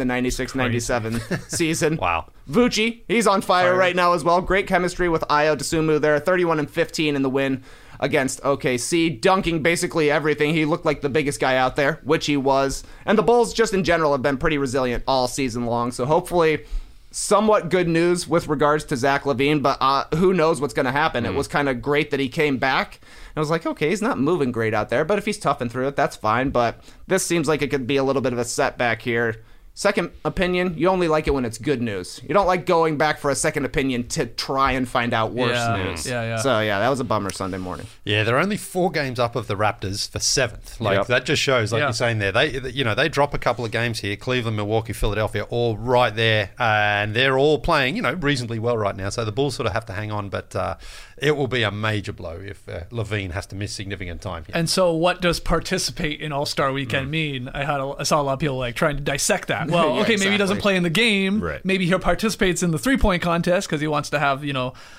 96-97 season. Wow. Vooch, he's on fire right now as well. Great chemistry with Ayo Dosunmu there. 31-15 in the win against OKC, dunking basically everything. He looked like the biggest guy out there, which he was. And the Bulls just in general have been pretty resilient all season long. So hopefully somewhat good news with regards to Zach LaVine, but who knows what's going to happen. It was kind of great that he came back. I was like, okay, he's not moving great out there, but if he's toughing through it, that's fine. But this seems like it could be a little bit of a setback here. Second opinion, you only like it when it's good news. You don't like going back for a second opinion to try and find out worse news. Yeah. So, that was a bummer Sunday morning. Yeah, they're only 4 games up of the Raptors for 7th. That just shows, like you're saying there, they drop a couple of games here. Cleveland, Milwaukee, Philadelphia, all right there, and they're all playing, reasonably well right now. So the Bulls sort of have to hang on, but it will be a major blow if LaVine has to miss significant time here. And so, what does participate in All-Star Weekend mean? I saw a lot of people trying to dissect that. Well, maybe he doesn't play in the game. Right. Maybe he participates in the 3-point contest because he wants to have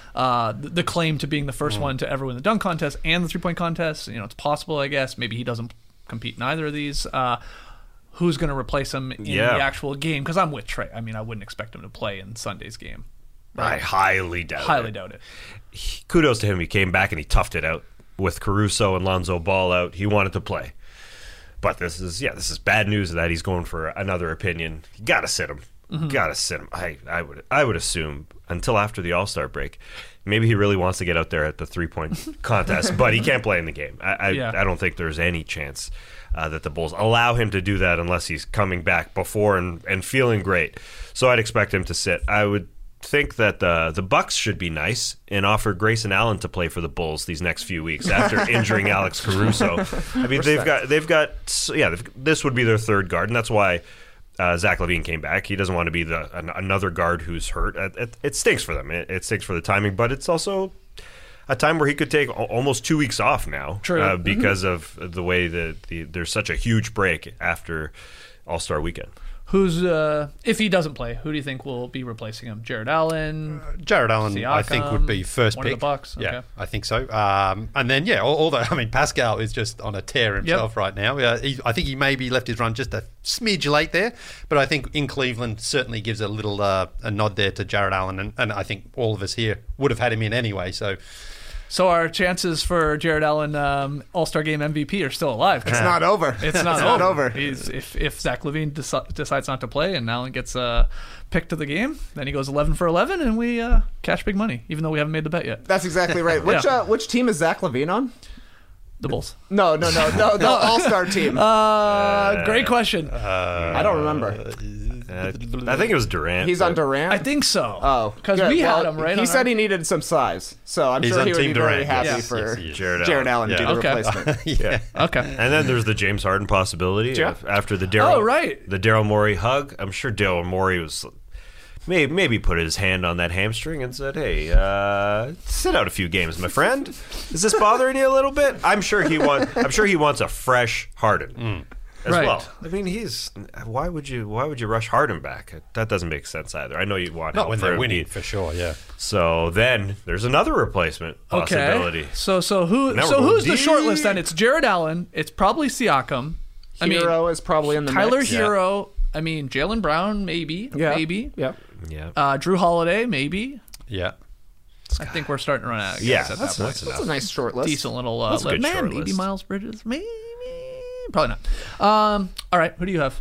the claim to being the first one to ever win the dunk contest and the 3-point contest. It's possible, I guess. Maybe he doesn't compete in either of these. Who's going to replace him in the actual game? Because I'm with Trey. I mean, I wouldn't expect him to play in Sunday's game. I highly doubt it. Highly doubt it. Kudos to him. He came back and he toughed it out with Caruso and Lonzo Ball out. He wanted to play. But this is bad news that he's going for another opinion. You got to sit him. Got to sit him. I would assume until after the All-Star break. Maybe he really wants to get out there at the 3-point contest, but he can't play in the game. I don't think there's any chance that the Bulls allow him to do that unless he's coming back before and feeling great. So I'd expect him to sit. I would think that the Bucks should be nice and offer Grayson Allen to play for the Bulls these next few weeks after injuring Alex Caruso. I mean, they've got this would be their third guard, and that's why Zach LaVine came back. He doesn't want to be another guard who's hurt. It stinks for them. It stinks for the timing, but it's also a time where he could take almost 2 weeks off now. True. Because of the way that there's such a huge break after All-Star Weekend. Who's if he doesn't play, who do you think will be replacing him? Jared Allen. Jared Allen, Siakam, I think, would be first one pick. Of the Bucks. Yeah, Okay. I think so. And then although Pascal is just on a tear himself right now. I think he maybe left his run just a smidge late there, but I think in Cleveland certainly gives a little a nod there to Jared Allen, and I think all of us here would have had him in anyway. So our chances for Jared Allen All-Star Game MVP are still alive. It's not over. It's not over. If Zach LaVine decides not to play and Allen gets picked to the game, then he goes 11 for 11 and we cash big money, even though we haven't made the bet yet. That's exactly right. Which team is Zach LaVine on? The Bulls. No, the All-Star team. Great question. I don't remember. I think it was Durant. He's on Durant? I think so. Oh. Because we had him, right? He said he needed some size, so I'm sure he would be very happy for Jared Allen to do the replacement. Okay. And then there's the James Harden possibility after the Daryl Morey hug. I'm sure Daryl Morey was maybe put his hand on that hamstring and said, "Hey, sit out a few games, my friend. Is this bothering you a little bit?" I'm sure he wants a fresh Harden. As well. I mean, why would you rush Harden back? That doesn't make sense either. I know you want not when they're winning for sure. Yeah. So then there's another replacement possibility. Okay. So who's the short list then? It's Jared Allen. It's probably Siakam. Hero is probably in the Tyler mix. Hero. I mean, Jaylen Brown maybe. Maybe. Yep. Yeah. Drew Holiday maybe. Yeah. I think we're starting to run out of guys at that's that point. That's a nice short list. Decent little That's a good short maybe list. Miles Bridges. Maybe. Probably not. All right, who do you have?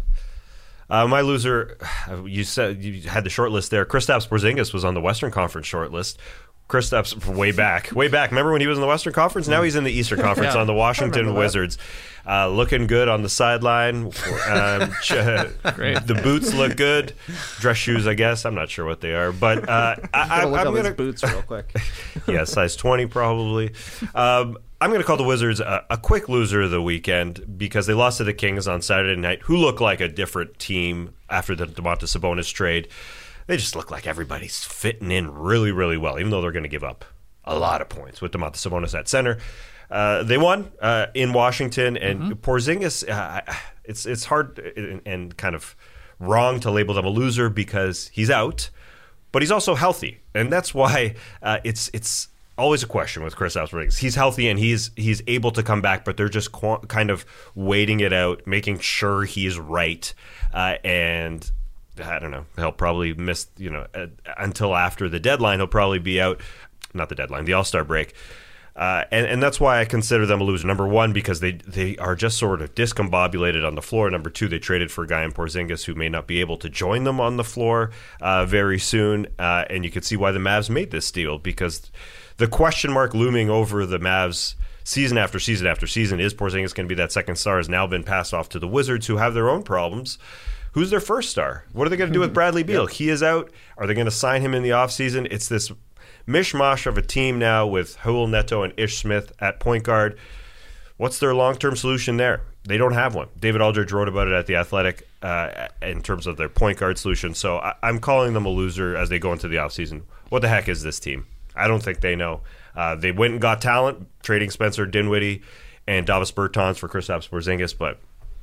My loser, you said you had the short list there. Kristaps Porzingis was on the Western Conference short list. Kristaps way back. Remember when he was in the Western Conference? Now he's in the Eastern Conference on the Washington Wizards. Looking good on the sideline. Great. The boots look good. Dress shoes, I guess. I'm not sure what they are, but I'm going to to boots real quick. Yeah, size 20 probably. I'm going to call the Wizards a quick loser of the weekend because they lost to the Kings on Saturday night, who look like a different team after the Domantas Sabonis trade. they just look like everybody's fitting in really, really well, even though they're going to give up a lot of points with Domantas Sabonis at center. They won in Washington, and Porzingis, it's hard and kind of wrong to label them a loser because he's out, but he's also healthy, and that's why it's always a question with Kristaps Porzingis. He's healthy and he's able to come back, but they're just kind of waiting it out, making sure he's right, and I don't know. He'll probably miss, until after the deadline. He'll probably be out, not the deadline, the All-Star break. And that's why I consider them a loser. Number one, because they are just sort of discombobulated on the floor. Number two, they traded for a guy in Porzingis who may not be able to join them on the floor very soon. And you can see why the Mavs made this deal, because the question mark looming over the Mavs season after season after season, is Porzingis going to be that second star, has now been passed off to the Wizards, who have their own problems. Who's their first star? What are they going to do with Bradley Beal? He is out. Are they going to sign him in the offseason? It's this mishmash of a team now with Raul Neto and Ish Smith at point guard. What's their long-term solution there? They don't have one. David Aldridge wrote about it at The Athletic in terms of their point guard solution. So I'm calling them a loser as they go into the offseason. What the heck is this team? I don't think they know. They went and got talent, trading Spencer Dinwiddie and Davis Bertans for Kristaps Porzingis, but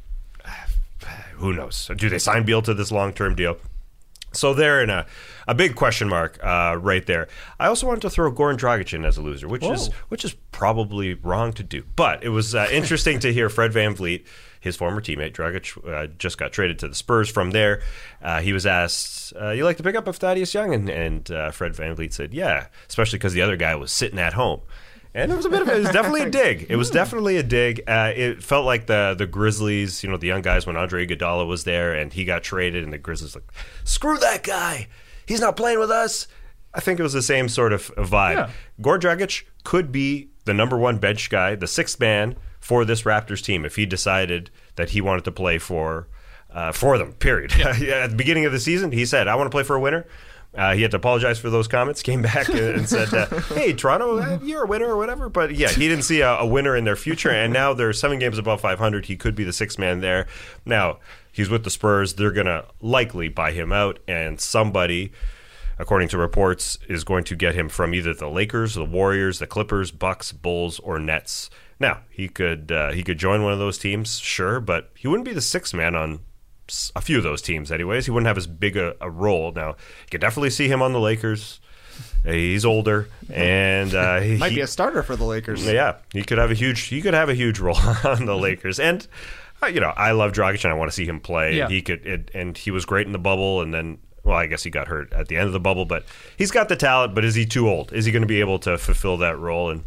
who knows? Do they sign Beal to this long-term deal? So they're in a big question mark right there. I also wanted to throw Goran Dragic in as a loser, which is probably wrong to do. But it was interesting to hear Fred VanVleet, his former teammate. Dragic just got traded to the Spurs from there. He was asked, you like the pickup of Thaddeus Young? And Fred VanVleet said, yeah, especially because the other guy was sitting at home. And it was definitely a dig. It was definitely a dig. It felt like the Grizzlies, the young guys, when Andre Iguodala was there and he got traded, and the Grizzlies like, screw that guy. He's not playing with us. I think it was the same sort of vibe. Yeah. Goran Dragic could be the number one bench guy, the sixth man for this Raptors team if he decided that he wanted to play for them, period. Yeah. At the beginning of the season, he said, I want to play for a winner. He had to apologize for those comments, came back and said, hey, Toronto, you're a winner or whatever. But yeah, he didn't see a winner in their future. And now they're 7 games above 500. He could be the sixth man there. Now, he's with the Spurs. They're going to likely buy him out. And somebody, according to reports, is going to get him from either the Lakers, the Warriors, the Clippers, Bucks, Bulls, or Nets. Now, he could join one of those teams, sure, but he wouldn't be the sixth man on a few of those teams anyways. He wouldn't have as big a role. Now, you can definitely see him on the Lakers. He's older, and he might be a starter for the Lakers. Yeah, he could have a huge role on the Lakers. And I love Dragic, and I want to see him play. Yeah. And he was great in the bubble, and then, well, I guess he got hurt at the end of the bubble. But he's got the talent. But is he too old? Is he going to be able to fulfill that role? And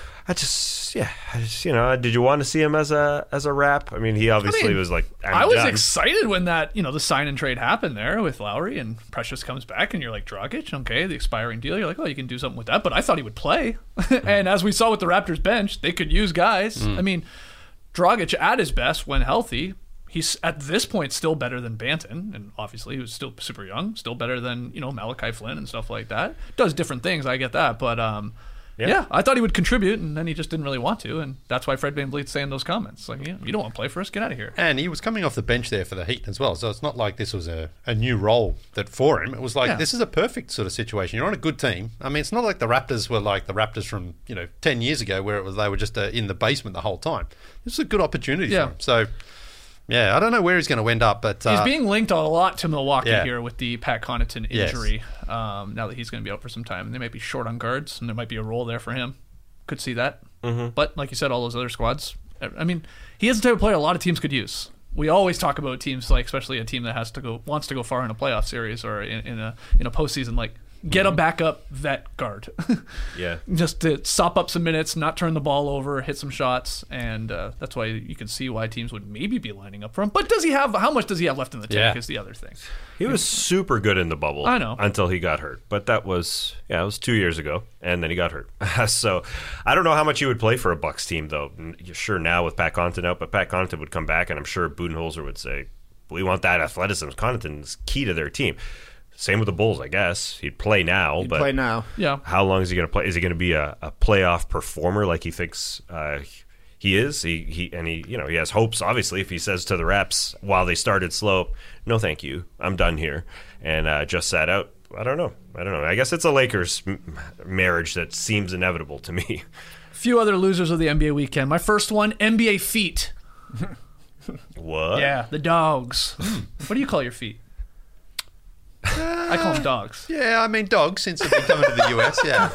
did you want to see him as a Rap? I mean, he obviously was like, I was excited when that, the sign and trade happened there with Lowry, and Precious comes back, and you're like, Dragic, okay, the expiring deal. You're like, oh, you can do something with that. But I thought he would play. And as we saw with the Raptors bench, they could use guys. I mean, Dragic at his best when healthy, he's at this point still better than Banton, and obviously he was still super young, still better than, Malachi Flynn and stuff like that. Does different things, I get that, but yeah, I thought he would contribute, and then he just didn't really want to, and that's why Fred VanVleet's saying those comments. Like, you don't want to play for us, get out of here. And he was coming off the bench there for the Heat as well, so it's not like this was a new role that for him. It was like, this is a perfect sort of situation. You're on a good team. I mean, it's not like the Raptors were like the Raptors from 10 years ago, where they were just in the basement the whole time. This is a good opportunity for him. So, yeah, I don't know where he's going to end up, but he's being linked a lot to Milwaukee here with the Pat Connaughton injury. Now that he's going to be out for some time, and they might be short on guards, and there might be a role there for him. Could see that. But like you said, all those other squads. I mean, he is the type of player a lot of teams could use. We always talk about teams, like especially a team that wants to go far in a playoff series or in a postseason, like. Get a backup vet guard. Yeah. Just to sop up some minutes, not turn the ball over, hit some shots, and that's why you can see why teams would maybe be lining up for him. But how much does he have left in the tank is the other thing. He was super good in the bubble. I know. Until he got hurt. But that was, it was 2 years ago, and then he got hurt. So I don't know how much he would play for a Bucks team, though. Sure, now with Pat Connaughton out, but Pat Connaughton would come back, and I'm sure Budenholzer would say, we want that athleticism. Connaughton is key to their team. Same with the Bulls, I guess. He'd play now. Yeah. How long is he going to play? Is he going to be a playoff performer like he thinks he is. He has hopes, obviously, if he says to the reps while they started slow, no thank you, I'm done here, and just sat out. I don't know. I guess it's a Lakers marriage that seems inevitable to me. A few other losers of the NBA weekend. My first one, NBA feet. What? Yeah, the dogs. What do you call your feet? I call them dogs. Yeah, I mean dogs since they've been coming to the US. Yeah.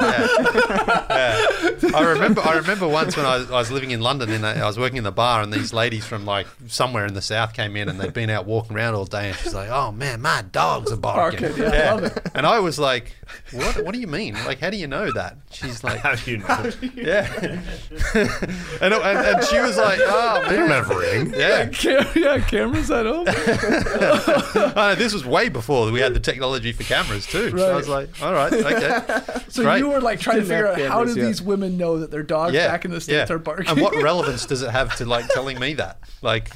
I remember once when I was living in London and I was working in the bar, and these ladies from like somewhere in the south came in, and they'd been out walking around all day, and she's like, "Oh man, my dogs are barking." Yeah, I love it. And I was like, "What do you mean? Like, how do you know that?" She's like, How do you know? "Yeah." and she was like, "Oh man, They don't have ring. yeah." Cameras at home. This was way before we had the technology for cameras too. Right. So I was like, all right, okay. So Great. you were like trying to Didn't figure have out how do cameras yet. these women know that their dogs back in the States are barking? And what relevance does it have to like telling me that? Like,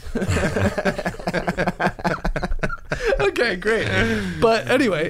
Okay, great. But anyway,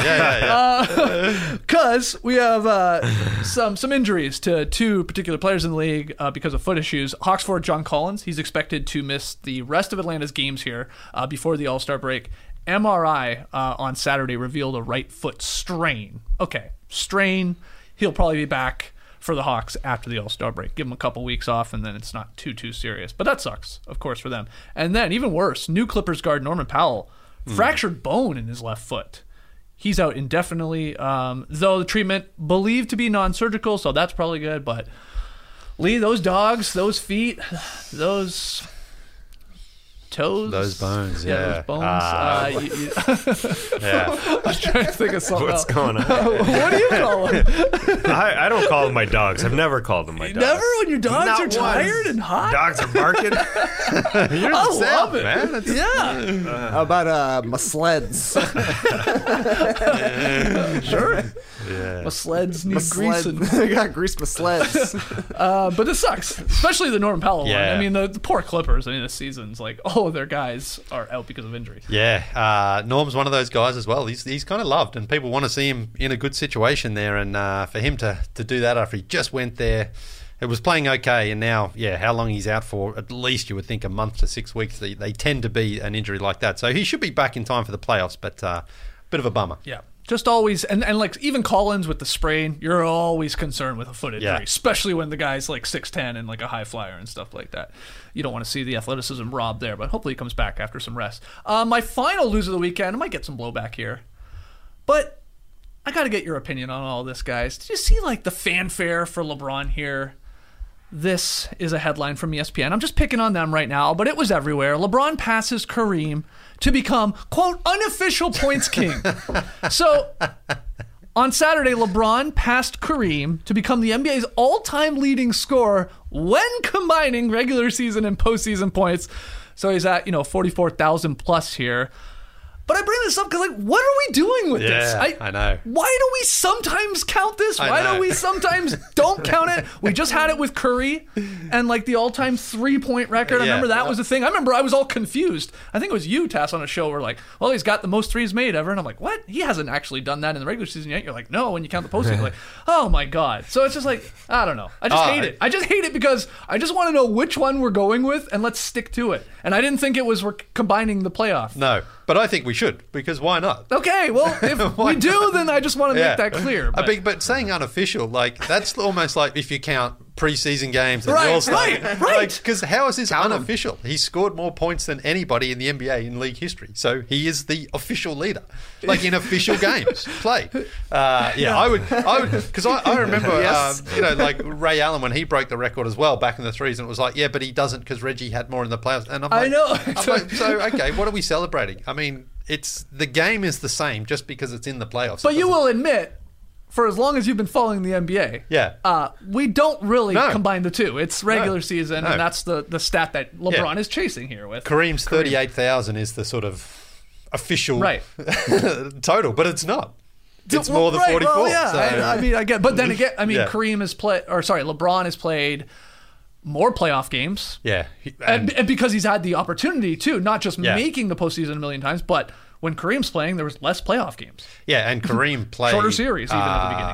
yeah. because we have some injuries to two particular players in the league because of foot issues. Hawks forward John Collins, he's expected to miss the rest of Atlanta's games here before the All-Star break. MRI on Saturday revealed a right foot strain. Okay, strain. He'll probably be back for the Hawks after the All-Star break. Give him a couple weeks off, and then it's not too serious. But that sucks, of course, for them. And then, even worse, new Clippers guard Norman Powell fractured bone in his left foot. He's out indefinitely, though the treatment believed to be non-surgical, so that's probably good. But, Lee, those dogs, those feet, those toes, those bones, yeah. those bones. Yeah. I was trying to think of something What's else. going on? What do you call them? I don't call them my dogs. I've never called them my dogs. Never when your dogs Not are once. tired and hot? Dogs are barking. You're I the South, love it. man. That's- Yeah. How about my sleds? Sure. My sleds need greasing. I got grease my sleds. But this sucks, especially the Norman Powell one. Yeah. I mean, the poor Clippers. I mean, this season's like all of their guys are out because of injuries. Yeah, Norm's one of those guys as well. He's kind of loved, and people want to see him in a good situation there. And for him to do that after he just went there, it was playing okay. And now, how long he's out for? At least you would think a month to 6 weeks. They tend to be an injury like that, so he should be back in time for the playoffs. But bit of a bummer. Yeah. Just always, and like even Collins with the sprain, you're always concerned with a foot injury, especially when the guy's like 6'10" and like a high flyer and stuff like that. You don't want to see the athleticism robbed there, but hopefully he comes back after some rest. My final loser of the weekend, I might get some blowback here, but I got to get your opinion on all this, guys. Did you see like the fanfare for LeBron here? This is a headline from ESPN. I'm just picking on them right now, but it was everywhere. LeBron passes Kareem to become, quote, unofficial points king. So, on Saturday, LeBron passed Kareem to become the NBA's all-time leading scorer when combining regular season and postseason points. So he's at, 44,000 plus here. But I bring this up because, what are we doing with this? I know. Why do we sometimes count this? Why do we sometimes don't count it? We just had it with Curry and, the all-time three-point record. I remember that was a thing. I remember I was all confused. I think it was you, Tass, on a show where, well, he's got the most threes made ever. And I'm like, what? He hasn't actually done that in the regular season yet. You're like, no, when you count the postseason. You're like, oh, my God. So it's just I don't know. I just hate it. I just hate it because I just want to know which one we're going with, and let's stick to it. And I didn't think it was we're combining the playoff. No. But I think we should, because why not? Okay, well, if we do, then I just want to make that clear. But saying unofficial, that's almost like if you count preseason games and Right, the All-Star. right. Because how is this unofficial? He scored more points than anybody in the NBA in league history. So he is the official leader, in official games played. I would, because I remember, Ray Allen when he broke the record as well back in the threes, and it was but he doesn't because Reggie had more in the playoffs. And I know. Okay, what are we celebrating? I mean, the game is the same just because it's in the playoffs. But you will admit, for as long as you've been following the NBA, we don't really combine the two. It's regular season, and that's the stat that LeBron is chasing here with. Kareem's 38,000 is the sort of official total, but it's not. It's more than 44. Well, yeah, so. I get, but then again, Kareem has played, LeBron has played more playoff games. Yeah. And because he's had the opportunity to, not just making the postseason a million times, but when Kareem's playing, there was less playoff games. Yeah, and Kareem played... Shorter series even at the beginning.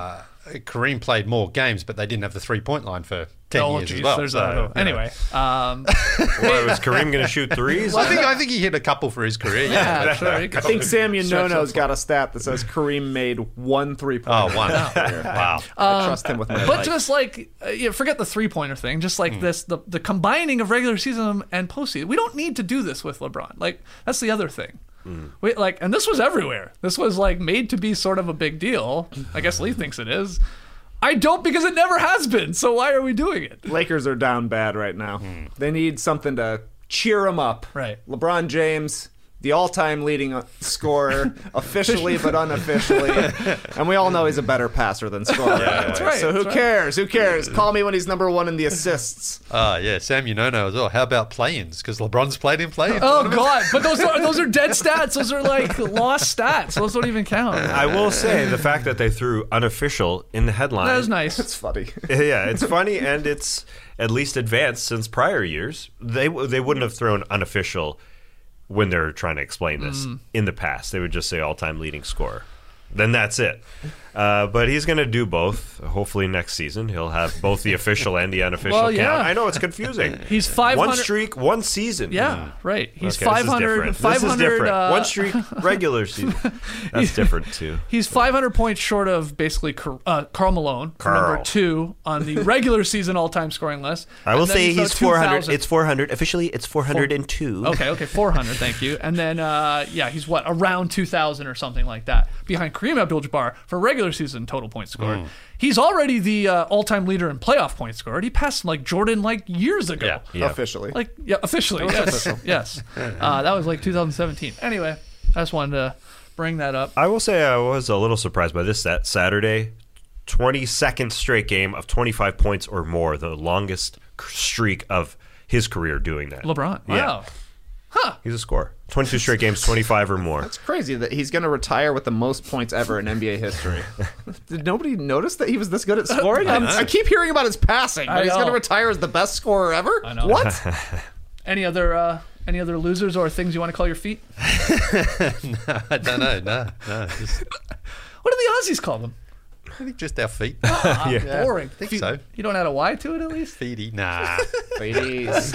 Kareem played more games, but they didn't have the 3-point line for 10 years as well. Anyway, was Kareem going to shoot threes? Well, I think he hit a couple for his career. sure. I think Sam Yonono's got a stat that says Kareem made 1 3-pointer. Oh, one. Wow. I trust him with my But life. just like, forget the 3-pointer thing. Just like this, the combining of regular season and postseason. We don't need to do this with LeBron. Like, that's the other thing. And this was everywhere. This was like made to be sort of a big deal. I guess Lee thinks it is. I don't, because it never has been. So why are we doing it? Lakers are down bad right now. They need something to cheer them up. Right. LeBron James, the all-time leading scorer, officially but unofficially, and we all know he's a better passer than scorer. That's right. So who cares? Who cares? Call me when he's number 1 in the assists. Sam Yonono as well. How about play-ins? Because LeBron's played in play-ins. Oh God! But those are dead stats. Those are like lost stats. Those don't even count. I will say the fact that they threw unofficial in the headline. That was nice. It's funny. Yeah, it's funny, and it's at least advanced since prior years. They wouldn't have thrown unofficial when they're trying to explain this in the past. They would just say all-time leading scorer. Then that's it. But he's going to do both. Hopefully next season he'll have both the official and the unofficial count. I know it's confusing. He's 500. One streak, one season. Yeah, right. He's Okay, 500. This is different. One streak, regular season. That's different too. He's 500 points short of basically Karl Malone, number 2 on the regular season all-time scoring list. I will say he's 400. 2,000. It's 400. Officially, it's 402. Okay, 400. Thank you. And then, he's around 2,000 or something like that, behind Kareem Abdul-Jabbar for regular season total points scored. He's already the all-time leader in playoff points scored. He passed Jordan years ago. Yeah. Officially. Officially. Yes. That was 2017. Anyway, I just wanted to bring that up. I will say I was a little surprised by this Saturday. 22nd straight game of 25 points or more, the longest streak of his career doing that. LeBron. Yeah. Wow. Huh. He's a scorer. 22 straight games, 25 or more. It's crazy that he's going to retire with the most points ever in NBA history. Did nobody notice that he was this good at scoring? I keep hearing about his passing, but he's going to retire as the best scorer ever? I know. What? Any other losers or things you want to call your feet? No, I don't know. No. Just, what do the Aussies call them? I think just our feet. Boring. I think so. You don't add a Y to it at least? Feety. Nah. Feeties.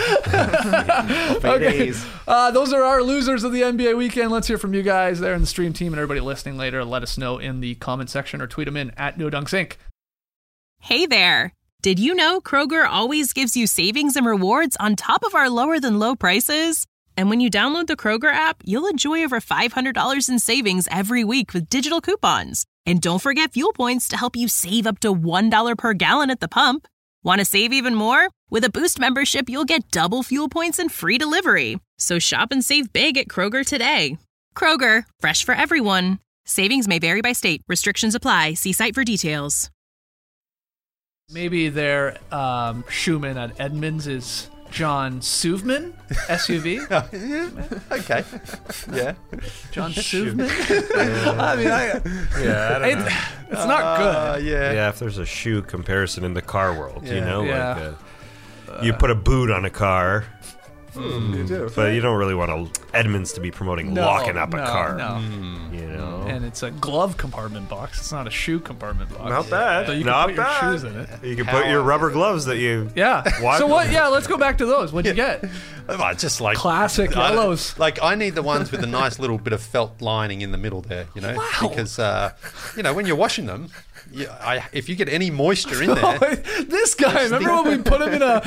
Okay. Those are our losers of the NBA weekend. Let's hear from you guys there in the stream team and everybody listening later. Let us know in the comment section or tweet them in at NoDunksInc. Hey there. Did you know Kroger always gives you savings and rewards on top of our lower than low prices? And when you download the Kroger app, you'll enjoy over $500 in savings every week with digital coupons. And don't forget fuel points to help you save up to $1 per gallon at the pump. Want to save even more? With a Boost membership, you'll get double fuel points and free delivery. So shop and save big at Kroger today. Kroger, fresh for everyone. Savings may vary by state. Restrictions apply. See site for details. Maybe their Schumann at Edmonds is John Suvman, SUV. Okay. Yeah. John Suvman. I mean, I don't know. It's not good. Yeah, if there's a shoe comparison in the car world, you know, Yeah. you put a boot on a car. You do. But you don't really want Edmonds to be promoting locking up a car. No. You know? And it's a glove compartment box. It's not a shoe compartment box. Not bad. So you can Not put your bad. shoes in it. You can put your rubber gloves that you... Yeah. So what? Yeah, let's go back to those. What'd you get? Just like Classic yellows. I need the ones with a nice little bit of felt lining in the middle there, you know, because when you're washing them, if you get any moisture in there, this guy. Remember when we put him in a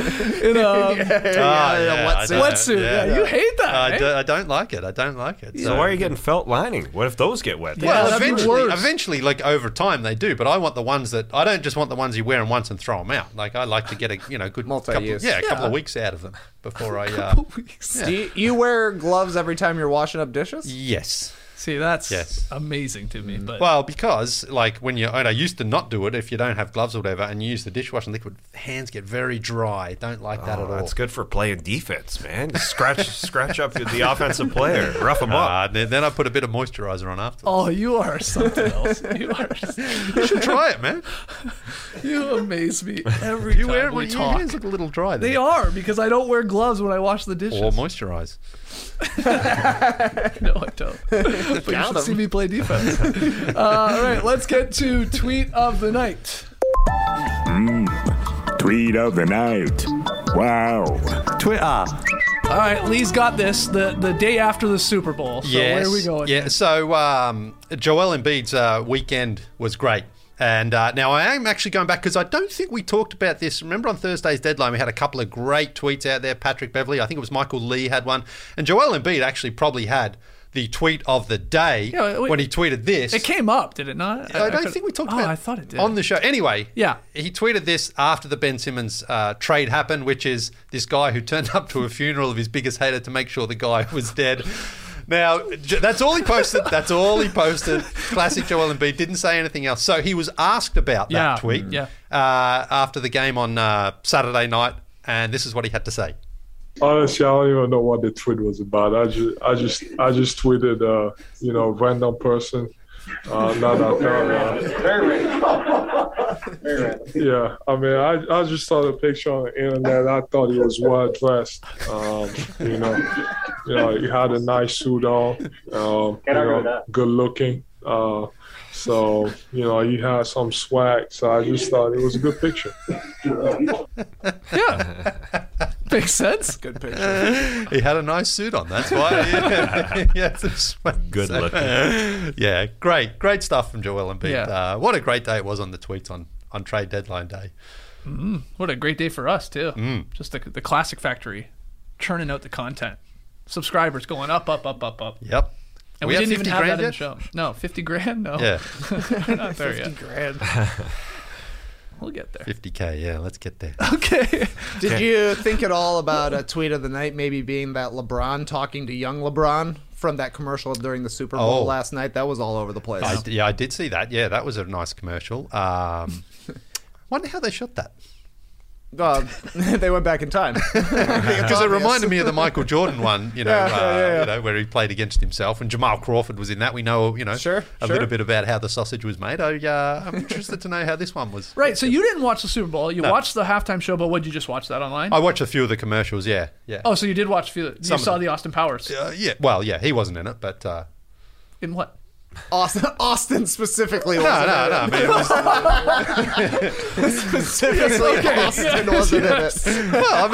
wetsuit? Yeah, you hate that. I don't like it. So why are you getting felt lining? What if those get wet? Well, eventually, like over time, they do. But I want the ones that I don't just want the ones you wear them once and throw them out. Like I like to get a good multi-use. couple of weeks out of them before I. Do you wear gloves every time you're washing up dishes? Yes. See, that's amazing to me. But well, because when I used to not do it if you don't have gloves or whatever, and you use the dishwashing liquid, hands get very dry. Don't like that at all. That's good for playing defense, man. Scratch up the offensive player, rough them up. Then I put a bit of moisturizer on after. Oh, you are something else. You should try it, man. You amaze me every time wear it we when talk. Your hands look a little dry. They are, because I don't wear gloves when I wash the dishes. Or moisturize. No, I don't. But you should see me play defense. All right, let's get to tweet of the night. Tweet of the night. Wow. Twitter. All right, Lee's got this the day after the Super Bowl. So where are we going? Yeah, so Joel Embiid's weekend was great. And now I am actually going back because I don't think we talked about this. Remember on Thursday's deadline, we had a couple of great tweets out there. Patrick Beverley, I think it was Michael Lee had one. And Joel Embiid actually probably had the tweet of the day when he tweeted this. It came up, did it not? I don't think we talked about it. I thought it did. On the show. Anyway, yeah, he tweeted this after the Ben Simmons trade happened, which is this guy who turned up to a funeral of his biggest hater to make sure the guy was dead. Now, that's all he posted. Classic Joel Embiid. Didn't say anything else. So he was asked about that tweet after the game on Saturday night, and this is what he had to say. Honestly, I don't even know what the tweet was about. I just tweeted, random person. Yeah, I mean, I just saw the picture on the internet. I thought he was well dressed. He had a nice suit on. Good looking. So, he had some swag. So I just thought it was a good picture. Yeah. Makes sense. Good picture. He had a nice suit on. That's why. He had some swag. Good looking. Yeah, great stuff from Joel Embiid. Yeah. What a great day it was on the tweets on trade deadline day. What a great day for us, too. Just the Classic Factory churning out the content. Subscribers going up. Yep. And we didn't even have that in the show. No, 50 grand? No. Yeah. We're not there 50 yet. grand. We'll get there. 50K, yeah, let's get there. Okay. Did you think at all about a tweet of the night maybe being that LeBron talking to young LeBron from that commercial during the Super Bowl last night? That was all over the place. I did see that. Yeah, that was a nice commercial. Wonder how they shot that. They went back in time because it reminded me of the Michael Jordan one, where he played against himself, and Jamal Crawford was in that. We know, a little bit about how the sausage was made. I'm interested to know how this one was. Right, so you didn't watch the Super Bowl. You watched the halftime show, but what did you just watch that online? I watched a few of the commercials. Yeah. Oh, so you did watch a few. You saw the Austin Powers. Yeah. Well, yeah, he wasn't in it, but in what? Austin specifically wasn't in it. I mean, it was specifically Austin wasn't in it. Well,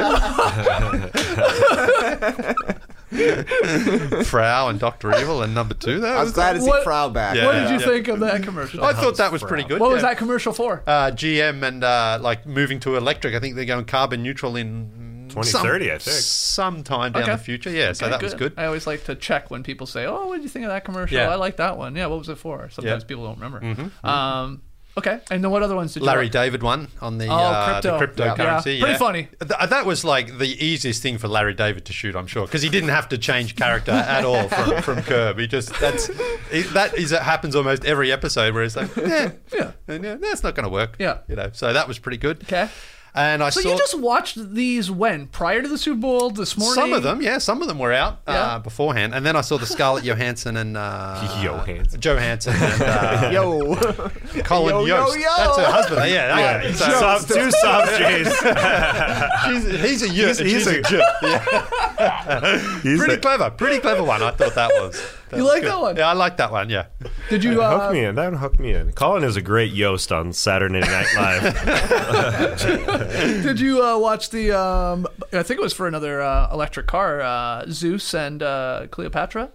I mean, Frau and Dr. Evil and number 2. I was glad to see Frau back. What did you think of that commercial? I thought that was pretty good. What was that commercial for? GM and moving to electric. I think they're going carbon neutral in 2030, I think. Sometime down the future, yeah. So that was good. I always like to check when people say, "Oh, what did you think of that commercial? I like that one. Yeah, what was it for?" Sometimes people don't remember. Okay, and then what other ones did you Larry watch? David one on the cryptocurrency. Yeah. Pretty funny. That was like the easiest thing for Larry David to shoot, I'm sure, because he didn't have to change character at all from Curb. He just it happens almost every episode where it's like, that's not going to work. Yeah, so that was pretty good. Okay. And you just watched these when? Prior to the Super Bowl this morning? Some of them, yeah. Some of them were out beforehand. And then I saw the Scarlett Johansson and Johansson and Colin Yost. That's her husband. Yeah. Two soft J's. He's a Yost. He's a J. Pretty clever one, I thought that was. You like that one? Yeah, I like that one, yeah. Did you... hook me in. That hooked me in. Colin is a great Yost on Saturday Night Live. Did you watch the... I think it was for another electric car, Zeus and Cleopatra?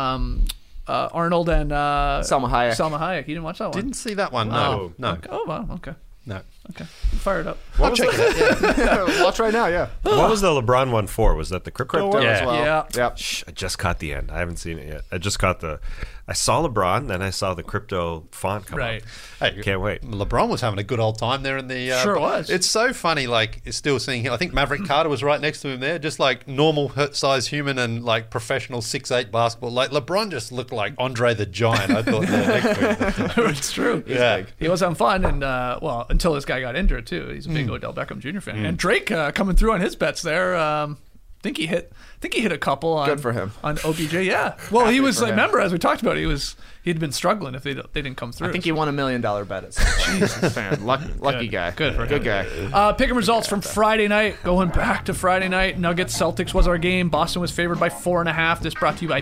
Arnold and... Salma Hayek. You didn't watch that one? Didn't see that one, no. Oh, wow, okay. No. Okay. Fire it up. I'll check it out. Watch right now, yeah. What was the LeBron one for? Was that the crypto one? as well. Yeah. Yep. Shh, I just caught the end. I haven't seen it yet. I just caught I saw LeBron, then I saw the crypto font come up. Hey, can't wait. LeBron was having a good old time there in the... Sure was. It's so funny, still seeing him. I think Maverick Carter was right next to him there, just like normal size human and professional 6'8" basketball. LeBron just looked like Andre the Giant, I thought. It's true. Yeah. He was having fun, and until this guy got injured, too. He's a big Odell Beckham Jr. fan. And Drake coming through on his bets there. think he hit a couple on Good for him. on OBJ. Yeah. Well, Happy he was for him. remember as we talked about, he'd been struggling if they didn't come through. I think he won $1 million bet at some point. Fan. Lucky guy. Good for him. Good guy. Pick'em results from Friday night. Going back to Friday night, Nuggets Celtics was our game. Boston was favored by 4.5. This brought to you by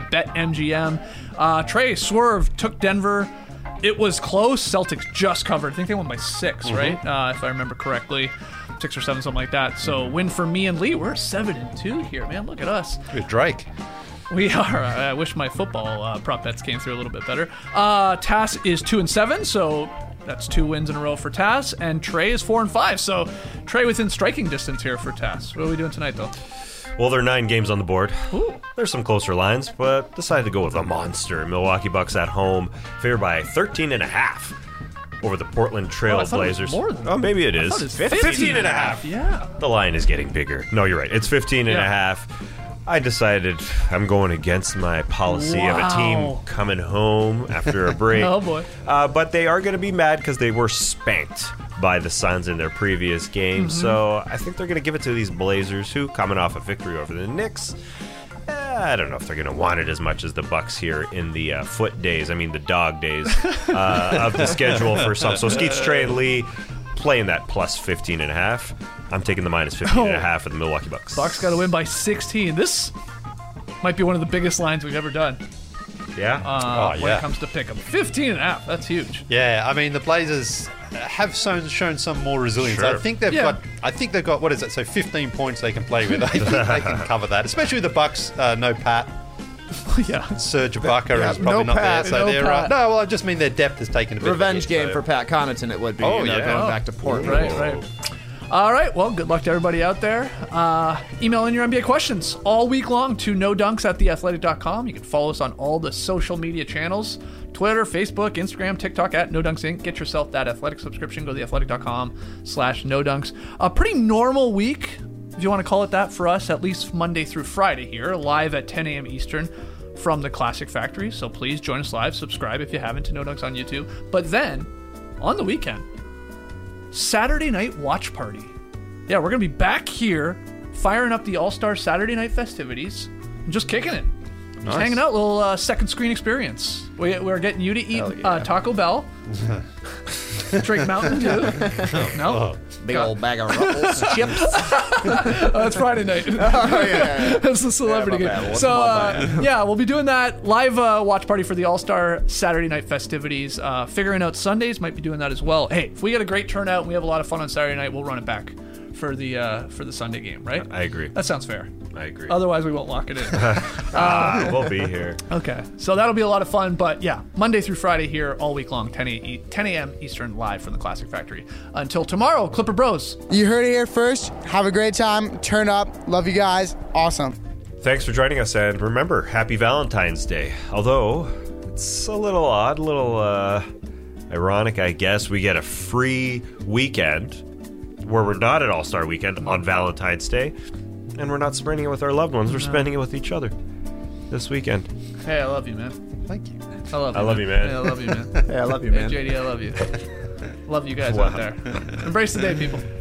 BetMGM. Trey Swerve took Denver. It was close. Celtics just covered. I think they won by 6, right? If I remember correctly. 6 or 7, something like that. So win for me and Lee. We're 7-2 here, man. Look at us. With Drake. We are. I wish my football prop bets came through a little bit better. Tass is 2-7, so that's 2 wins in a row for Tass, and Trey is 4-5. So Trey within striking distance here for Tass. What are we doing tonight, though? Well, there are 9 games on the board. Ooh. There's some closer lines, but decided to go with a monster. Milwaukee Bucks at home, favored by 13.5 over the Portland Trail Blazers. Oh, maybe it is. 15.5. Yeah. The line is getting bigger. No, you're right. It's 15.5. I decided I'm going against my policy of a team coming home after a break. Oh, boy. But they are going to be mad because they were spanked by the Suns in their previous game. So I think they're going to give it to these Blazers, who, coming off a victory over the Knicks, I don't know if they're going to want it as much as the Bucks here in the the dog days of the schedule for some. So Skeets, Trey, and Lee playing that plus 15.5. I'm taking the minus 15.5 for the Milwaukee Bucks. Bucks got to win by 16. This might be one of the biggest lines we've ever done. Yeah? When it comes to pick 'em. 15.5. That's huge. Yeah, I mean, the Blazers have shown some more resilience. Sure. I think they've got what is it? So 15 points they can play with. I think they can cover that, especially with the Bucks. No Pat. Yeah. Serge Ibaka is probably no not Pat, there. So no they're Pat. No, well, I just mean their depth has taken a bit Revenge of a hit, game for Pat Connaughton it would be. Oh, going back to Portland. Right. All right, well, good luck to everybody out there. Email in your NBA questions all week long to nodunks@theathletic.com. You can follow us on all the social media channels, Twitter, Facebook, Instagram, TikTok @NoDunksInc. Get yourself that Athletic subscription. Go to theathletic.com/nodunks. A pretty normal week, if you want to call it that, for us, at least Monday through Friday here, live at 10 a.m. Eastern from the Classic Factory. So please join us live. Subscribe if you haven't to No Dunks on YouTube. But then, on the weekend, Saturday night watch party. Yeah, we're going to be back here firing up the All-Star Saturday night festivities and just kicking it. Just hanging out, little second screen experience. We're getting you to eat Taco Bell. Drink Mountain Dew. No? Big old bag of Ruffles chips. That's Friday night. That's the celebrity game. So, we'll be doing that live watch party for the All-Star Saturday night festivities. Figuring out Sundays, might be doing that as well. Hey, if we get a great turnout and we have a lot of fun on Saturday night, we'll run it back for the Sunday game, right? I agree. That sounds fair. I agree. Otherwise, we won't lock it in. We'll be here. Okay, so that'll be a lot of fun. But yeah, Monday through Friday here all week long, 10 a.m. Eastern, live from the Classic Factory. Until tomorrow, Clipper Bros. You heard it here first. Have a great time. Turn up. Love you guys. Awesome. Thanks for joining us, and remember, happy Valentine's Day. Although, it's a little odd, a little ironic, I guess. We get a free weekend where we're not at All-Star Weekend on Valentine's Day, and we're not spending it with our loved ones. We're spending it with each other this weekend. Hey, I love you, man. Thank you. I love you. I love you, man. Hey, I love you, man. Hey, I love you, man. Hey, JD, I love you. Love you guys out there. Embrace the day, people.